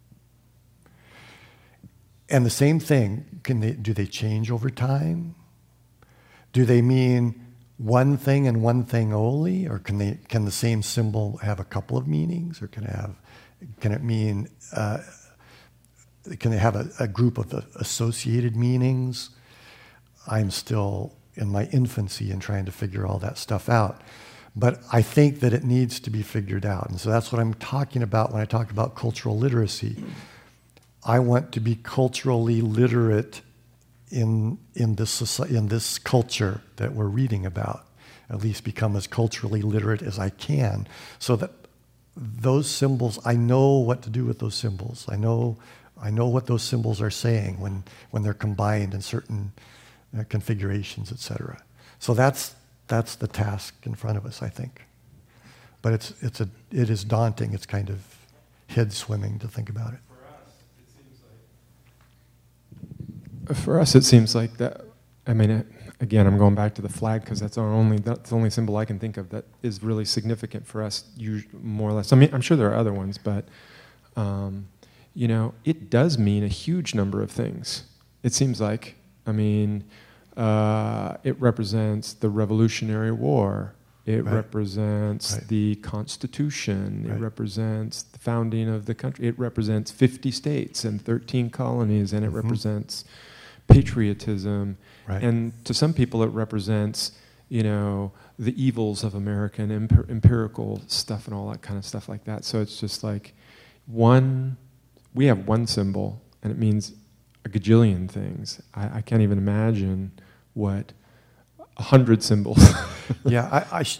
And the same thing, can they, do they change over time? Do they mean one thing and one thing only? Or can they, can the same symbol have a couple of meanings? Or can it have, can it mean, uh, can they have a, a group of associated meanings? I'm still in my infancy in trying to figure all that stuff out. But I think that it needs to be figured out. And so that's what I'm talking about when I talk about cultural literacy. I want to be culturally literate in in this society, in this culture that we're reading about. At least become as culturally literate as I can, so that those symbols, I know what to do with those symbols. I know I know what those symbols are saying when when they're combined in certain uh, configurations, et cetera. So that's that's the task in front of us, I think. But it's it's a it is daunting. It's kind of head swimming to think about it. For us, it seems like that. I mean, it, again, I'm going back to the flag because that's our only that's the only symbol I can think of that is really significant for us, more or less. I mean, I'm sure there are other ones, but um, you know, it does mean a huge number of things. It seems like. I mean, uh, it represents the Revolutionary War. It right. represents right. the Constitution. Right. It represents the founding of the country. It represents fifty states and thirteen colonies, and it mm-hmm. represents patriotism. Right. And to some people, it represents, you know, the evils of American empir- empirical stuff and all that kind of stuff like that. So it's just like one. We have one symbol, and it means a gajillion things. I, I can't even imagine what a hundred symbols. Yeah, I, I sh-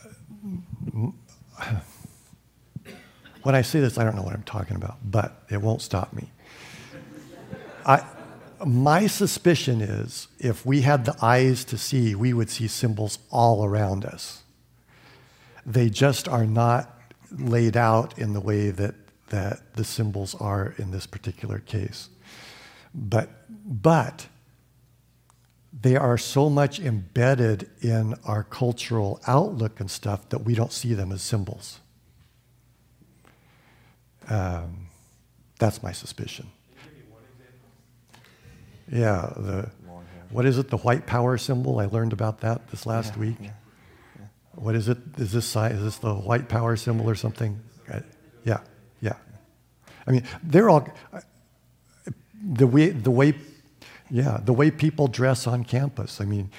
when I say this, I don't know what I'm talking about, but it won't stop me. I, my suspicion is if we had the eyes to see, we would see symbols all around us. They just are not laid out in the way that, that the symbols are in this particular case. But, but they are so much embedded in our cultural outlook and stuff that we don't see them as symbols. Um, that's my suspicion. Yeah, the what is it? The white power symbol. I learned about that this last yeah, week. Yeah, yeah. What is it? Is this is this the white power symbol or something? Uh, yeah, yeah. I mean, they're all the way the way, yeah, the way people dress on campus. I mean,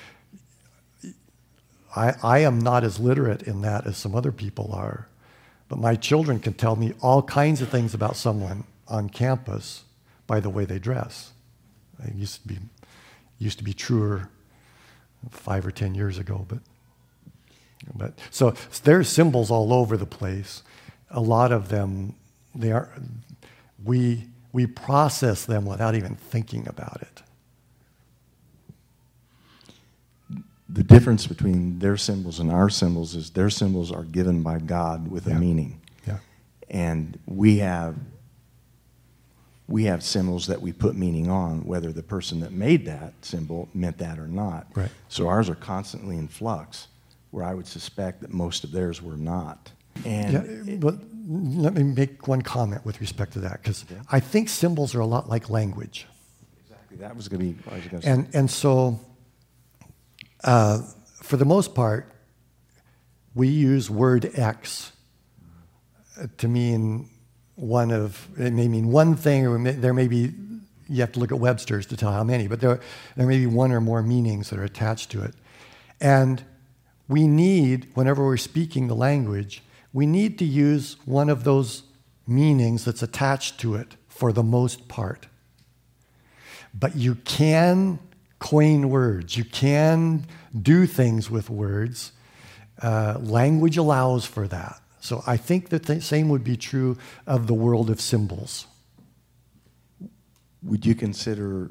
I I am not as literate in that as some other people are, but my children can tell me all kinds of things about someone on campus by the way they dress. It used to be used to be truer five or ten years ago, but but so there's symbols all over the place. A lot of them, they are we we process them without even thinking about it. The difference between their symbols and our symbols is their symbols are given by God with a Yeah. meaning, Yeah, and we have. We have symbols that we put meaning on, whether the person that made that symbol meant that or not. Right. So ours are constantly in flux, where I would suspect that most of theirs were not. And yeah. But let me make one comment with respect to that, because Okay. I think symbols are a lot like language. exactly, that was going to be. I was gonna say. And and so, uh, for the most part, we use word X to mean one of, it may mean one thing, or may, there may be, you have to look at Webster's to tell how many, but there, there may be one or more meanings that are attached to it. And we need, whenever we're speaking the language, we need to use one of those meanings that's attached to it for the most part. But you can coin words. You can do things with words. Uh, language allows for that. So I think that the same would be true of the world of symbols. Would you consider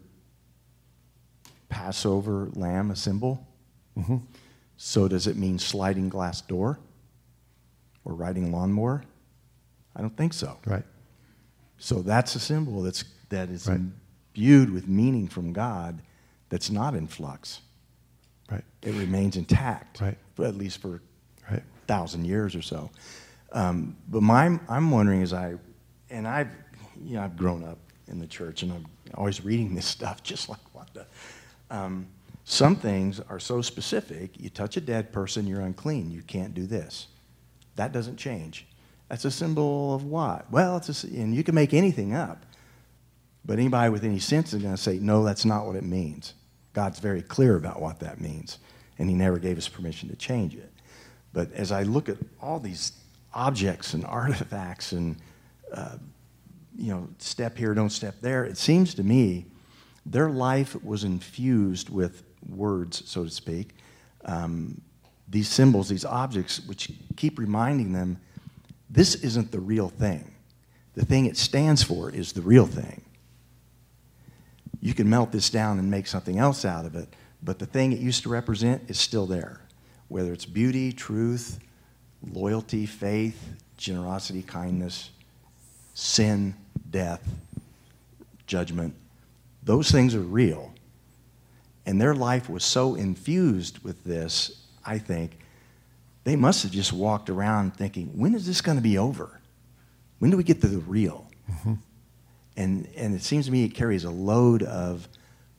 Passover lamb a symbol? Mm-hmm. So does it mean sliding glass door or riding lawnmower? I don't think so. Right. So that's a symbol that's that is Right. imbued with meaning from God that's not in flux. Right. It remains intact, Right. for at least for Right. a thousand years or so. Um, but my, I'm wondering as I, and I've, you know, I've grown up in the church and I'm always reading this stuff, just like what the, um, some things are so specific. You touch a dead person, you're unclean. You can't do this. That doesn't change. That's a symbol of what? Well, it's a, and you can make anything up. But anybody with any sense is going to say, no, that's not what it means. God's very clear about what that means, and he never gave us permission to change it. But as I look at all these objects and artifacts and, uh, you know, step here, don't step there, it seems to me their life was infused with words, so to speak, um, these symbols, these objects, which keep reminding them, this isn't the real thing. The thing it stands for is the real thing. You can melt this down and make something else out of it, but the thing it used to represent is still there. Whether it's beauty, truth, loyalty, faith, generosity, kindness, sin, death, judgment, those things are real. And their life was so infused with this, I think, they must have just walked around thinking, when is this going to be over? When do we get to the real? Mm-hmm. And, and it seems to me it carries a load of,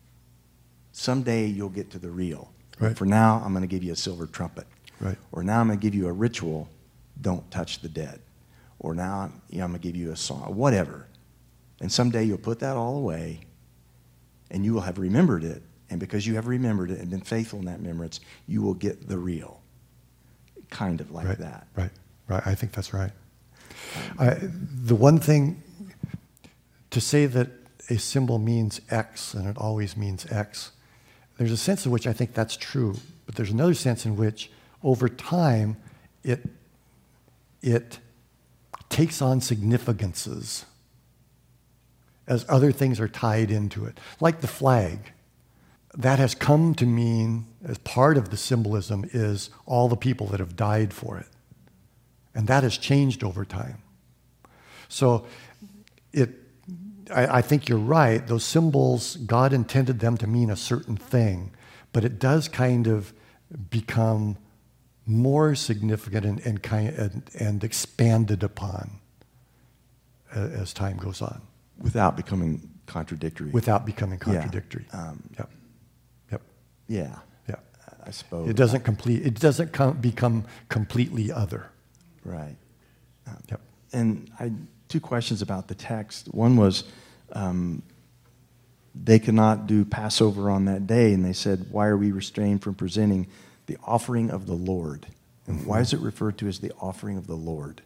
someday you'll get to the real. Right. For now, I'm going to give you a silver trumpet. Right. Or now I'm going to give you a ritual, don't touch the dead. Or now you know, I'm going to give you a song, whatever. And someday you'll put that all away, and you will have remembered it. And because you have remembered it and been faithful in that remembrance, you will get the real. Kind of like right. that. Right. Right. I think that's right. I, the one thing to say that a symbol means X and it always means X. There's a sense in which I think that's true, but there's another sense in which over time it, it takes on significances as other things are tied into it. Like the flag. That has come to mean, as part of the symbolism, is all the people that have died for it. And that has changed over time. So it, I, I think you're right. Those symbols, God intended them to mean a certain thing, but it does kind of become more significant and, and, kind, and, and expanded upon as, as time goes on. Without becoming contradictory. Without becoming contradictory. Yeah. Um, yep. Yep. Yeah. Yeah. I suppose. It doesn't complete. It doesn't com- become completely other. Right. Um, yep. And I two questions about the text. One was, um, they could not do Passover on that day, and they said, "Why are we restrained from presenting the offering of the Lord?" And why is it referred to as the offering of the Lord?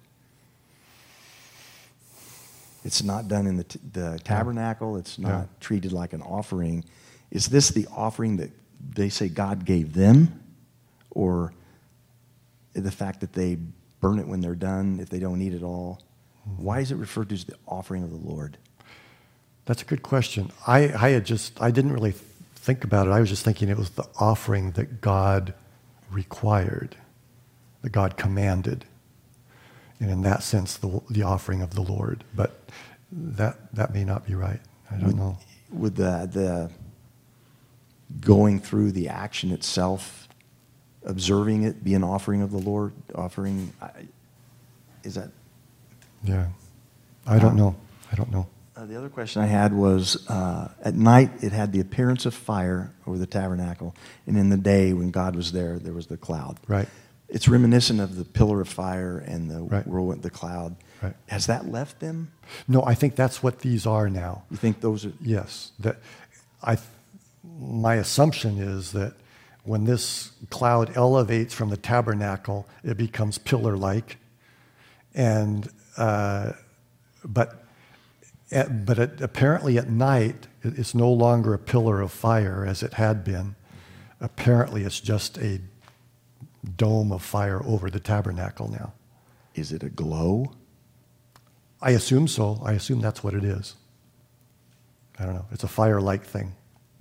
It's not done in the, t- the tabernacle. It's not yeah. treated like an offering. Is this the offering that they say God gave them? Or the fact that they burn it when they're done, if they don't eat it all? Mm-hmm. Why is it referred to as the offering of the Lord? That's a good question. I, I had just, I didn't really think about it. I was just thinking it was the offering that God required, that God commanded. And in that sense, the, the offering of the Lord. But that that may not be right. I don't would, know. Would the, the going through the action itself, observing it, be an offering of the Lord? Offering, I, is that? Yeah. I don't know. I don't know. Uh, the other question I had was, uh, at night it had the appearance of fire over the tabernacle, and in the day when God was there, there was the cloud. Right. It's reminiscent of the pillar of fire and the right. whirlwind, the cloud. Right. Has that left them? No, I think that's what these are now. You think those are? Yes. That I. My assumption is that when this cloud elevates from the tabernacle, it becomes pillar-like, and uh, but at, but it, apparently at night it's no longer a pillar of fire as it had been. Apparently, it's just a dome of fire over the tabernacle now. Is it a glow? I assume so. I assume that's what it is. I don't know. It's a fire-like thing.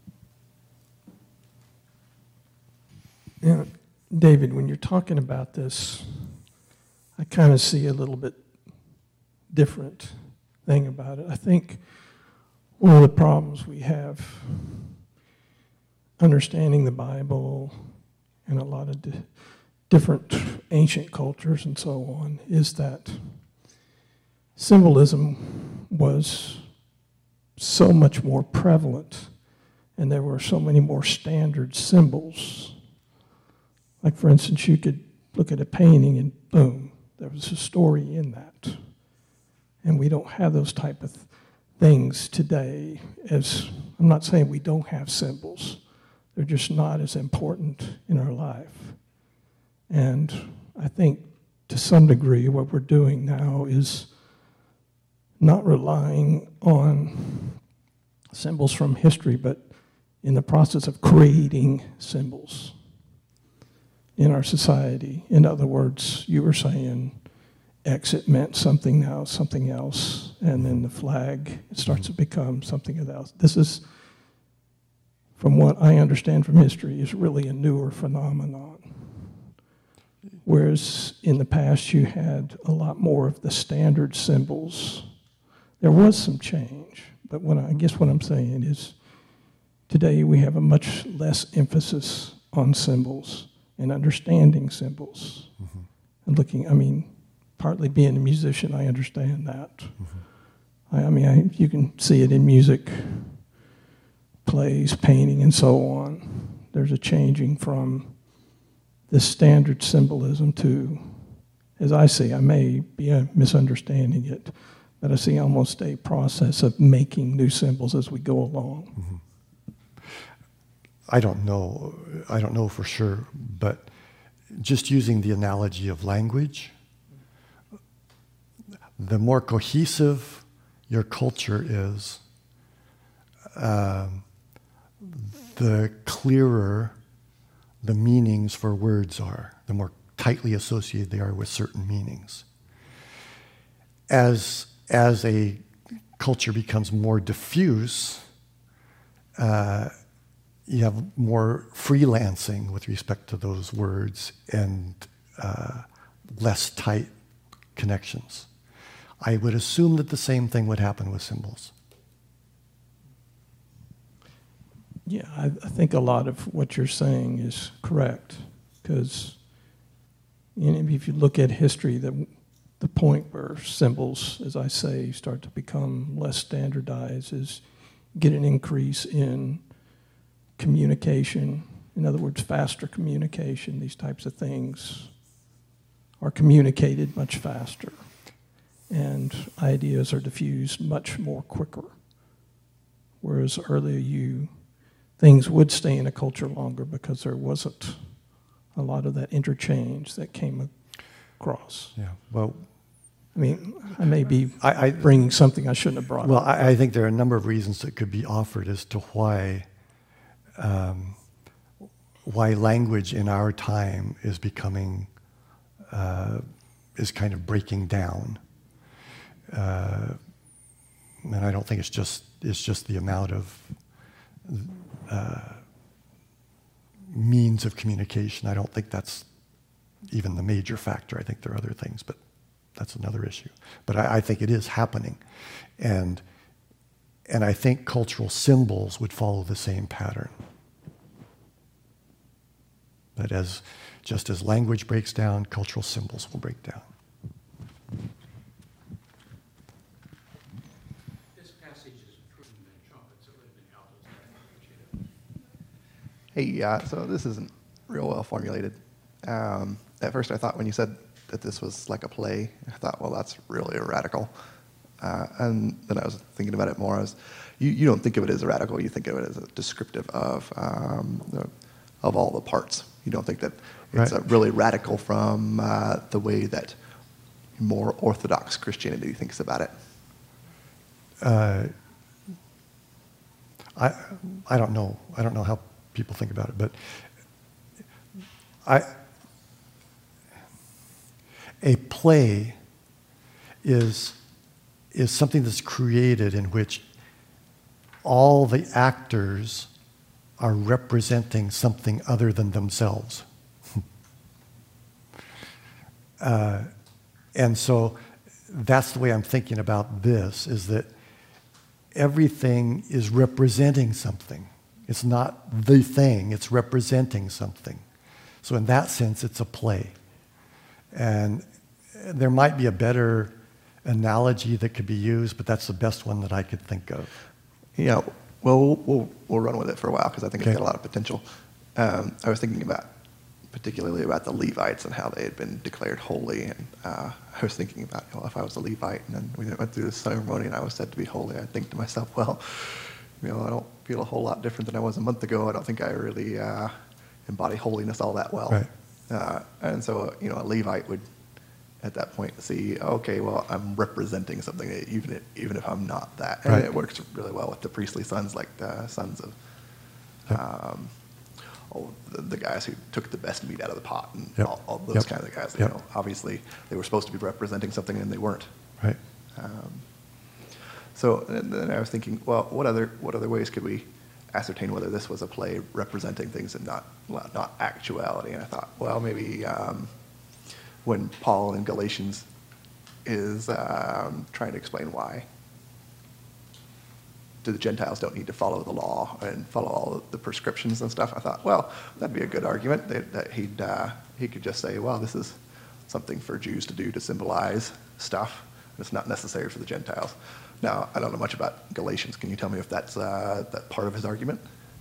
Yeah, David, when you're talking about this, I kind of see a little bit different thing about it. I think one of the problems we have understanding the Bible and a lot of di- different ancient cultures and so on is that symbolism was so much more prevalent and there were so many more standard symbols. Like, for instance, you could look at a painting and boom, there was a story in that. And we don't have those type of th- things today as, I'm not saying we don't have symbols. They're just not as important in our life. And I think to some degree what we're doing now is not relying on symbols from history, but in the process of creating symbols in our society. In other words, you were saying X, it meant something, now something else, and then the flag, it starts to become something else. This is, from what I understand from history, is really a newer phenomenon. Whereas in the past you had a lot more of the standard symbols. There was some change, but what I, I guess what I'm saying is today we have a much less emphasis on symbols and understanding symbols. Mm-hmm. And looking, I mean, partly being a musician, I understand that. Mm-hmm. I, I mean, I, you can see it in music, plays, painting, and so on. There's a changing from this standard symbolism to, as I see, I may be uh, misunderstanding it, but I see almost a process of making new symbols as we go along. Mm-hmm. I don't know. I don't know for sure, but just using the analogy of language, the more cohesive your culture is, um, the clearer the meanings for words are, the more tightly associated they are with certain meanings. As, as a culture becomes more diffuse, uh, you have more freelancing with respect to those words and uh, less tight connections. I would assume that the same thing would happen with symbols. Yeah, I, I think a lot of what you're saying is correct, because if you look at history, the, the point where symbols, as I say, start to become less standardized is get an increase in communication. In other words, faster communication. These types of things are communicated much faster, and ideas are diffused much more quicker. Whereas earlier, you things would stay in a culture longer because there wasn't a lot of that interchange that came across. Yeah. Well, I mean, I may be I, I, bringing something I shouldn't have brought well, up. I, I think there are a number of reasons that could be offered as to why um, why language in our time is becoming uh, is kind of breaking down. Uh, and I don't think it's just it's just the amount of uh, means of communication. I don't think that's even the major factor. I think there are other things, but that's another issue. But I, I think it is happening, and and I think cultural symbols would follow the same pattern. That as just as language breaks down, cultural symbols will break down. This passage is proven in trumpets that live in houses. Hey, uh, so this isn't real well formulated. Um, at first I thought when you said that this was like a play, I thought, well, that's really radical. Uh, and then I was thinking about it more as, you, you don't think of it as radical, you think of it as a descriptive of um, the, of all the parts. You don't think that it's Right. uh, really radical from uh, the way that more Orthodox Christianity thinks about it. Uh, I I don't know. I don't know how people think about it, but I a play is is something that's created in which all the actors are representing something other than themselves. uh, and so that's the way I'm thinking about this, is that everything is representing something. It's not the thing, it's representing something. So in that sense, it's a play. And there might be a better analogy that could be used, but that's the best one that I could think of. Yeah, well, we'll, we'll, we'll run with it for a while because I think Okay. it's got a lot of potential. Um, I was thinking about, particularly about the Levites and how they had been declared holy. And uh, I was thinking about, you know, if I was a Levite and then we went through the ceremony and I was said to be holy, I'd think to myself, well, you know, I don't feel a whole lot different than I was a month ago. I don't think I really uh, embody holiness all that well. Right. Uh, and so, you know, a Levite would, at that point, see, okay, well, I'm representing something, that even if, even if I'm not that. And Right. it works really well with the priestly sons, like the sons of Yep. um, oh, the, the guys who took the best meat out of the pot and Yep. all, all those Yep. kinds of guys. Yep. You know, obviously, they were supposed to be representing something and they weren't. Right? Um, so and then I was thinking, well, what other what other ways could we ascertain whether this was a play representing things and not not actuality? And I thought, well, maybe um, when Paul in Galatians is um, trying to explain why the Gentiles don't need to follow the law and follow all the prescriptions and stuff, I thought, well, that'd be a good argument that, that he'd uh, he could just say, well, this is something for Jews to do to symbolize stuff. It's not necessary for the Gentiles. Now, I don't know much about Galatians. Can you tell me if that's uh, that part of his argument?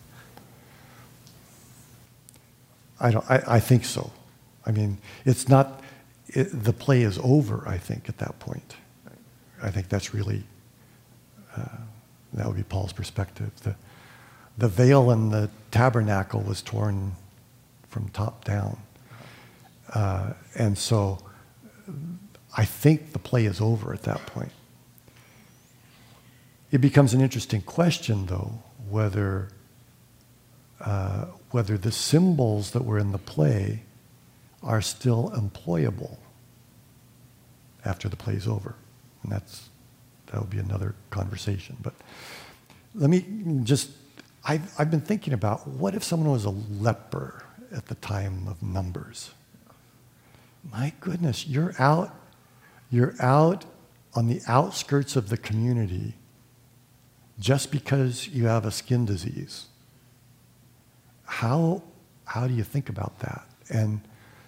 I don't. I, I think so. I mean, it's not. It, the play is over. I think at that point. I think that's really. Uh, that would be Paul's perspective. The, the veil in the tabernacle was torn from top down, uh, and so I think the play is over at that point. it becomes an interesting question, though, whether uh, whether the symbols that were in the play are still employable after the play's over. And that's that would be another conversation. But let me just, I've, I've been thinking about, what if someone was a leper at the time of Numbers? My goodness, you're out, you're out on the outskirts of the community just because you have a skin disease. How, how do you think about that? And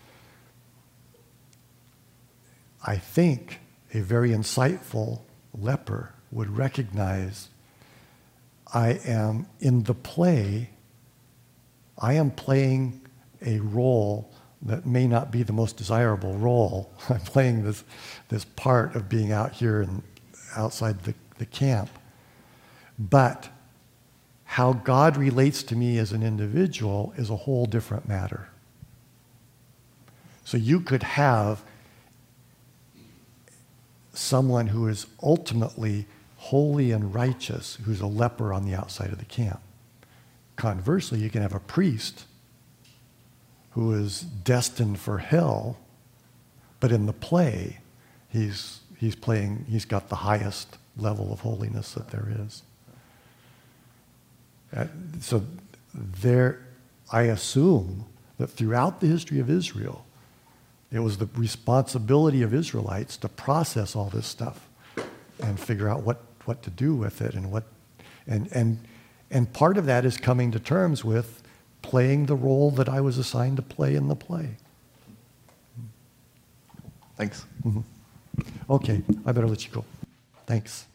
I think a very insightful leper would recognize, I am in the play, I am playing a role that may not be the most desirable role. I'm playing this, this part of being out here and outside the, the camp. But how God relates to me as an individual is a whole different matter. So you could have someone who is ultimately holy and righteous, who's a leper on the outside of the camp. Conversely, you can have a priest who is destined for hell, but in the play, he's, he's playing, he's got the highest level of holiness that there is. Uh, so there, I assume that throughout the history of Israel, it was the responsibility of Israelites to process all this stuff and figure out what, what to do with it, and what, and and and part of that is coming to terms with playing the role that I was assigned to play in the play. Thanks. Mm-hmm. Okay, I better let you go. Thanks.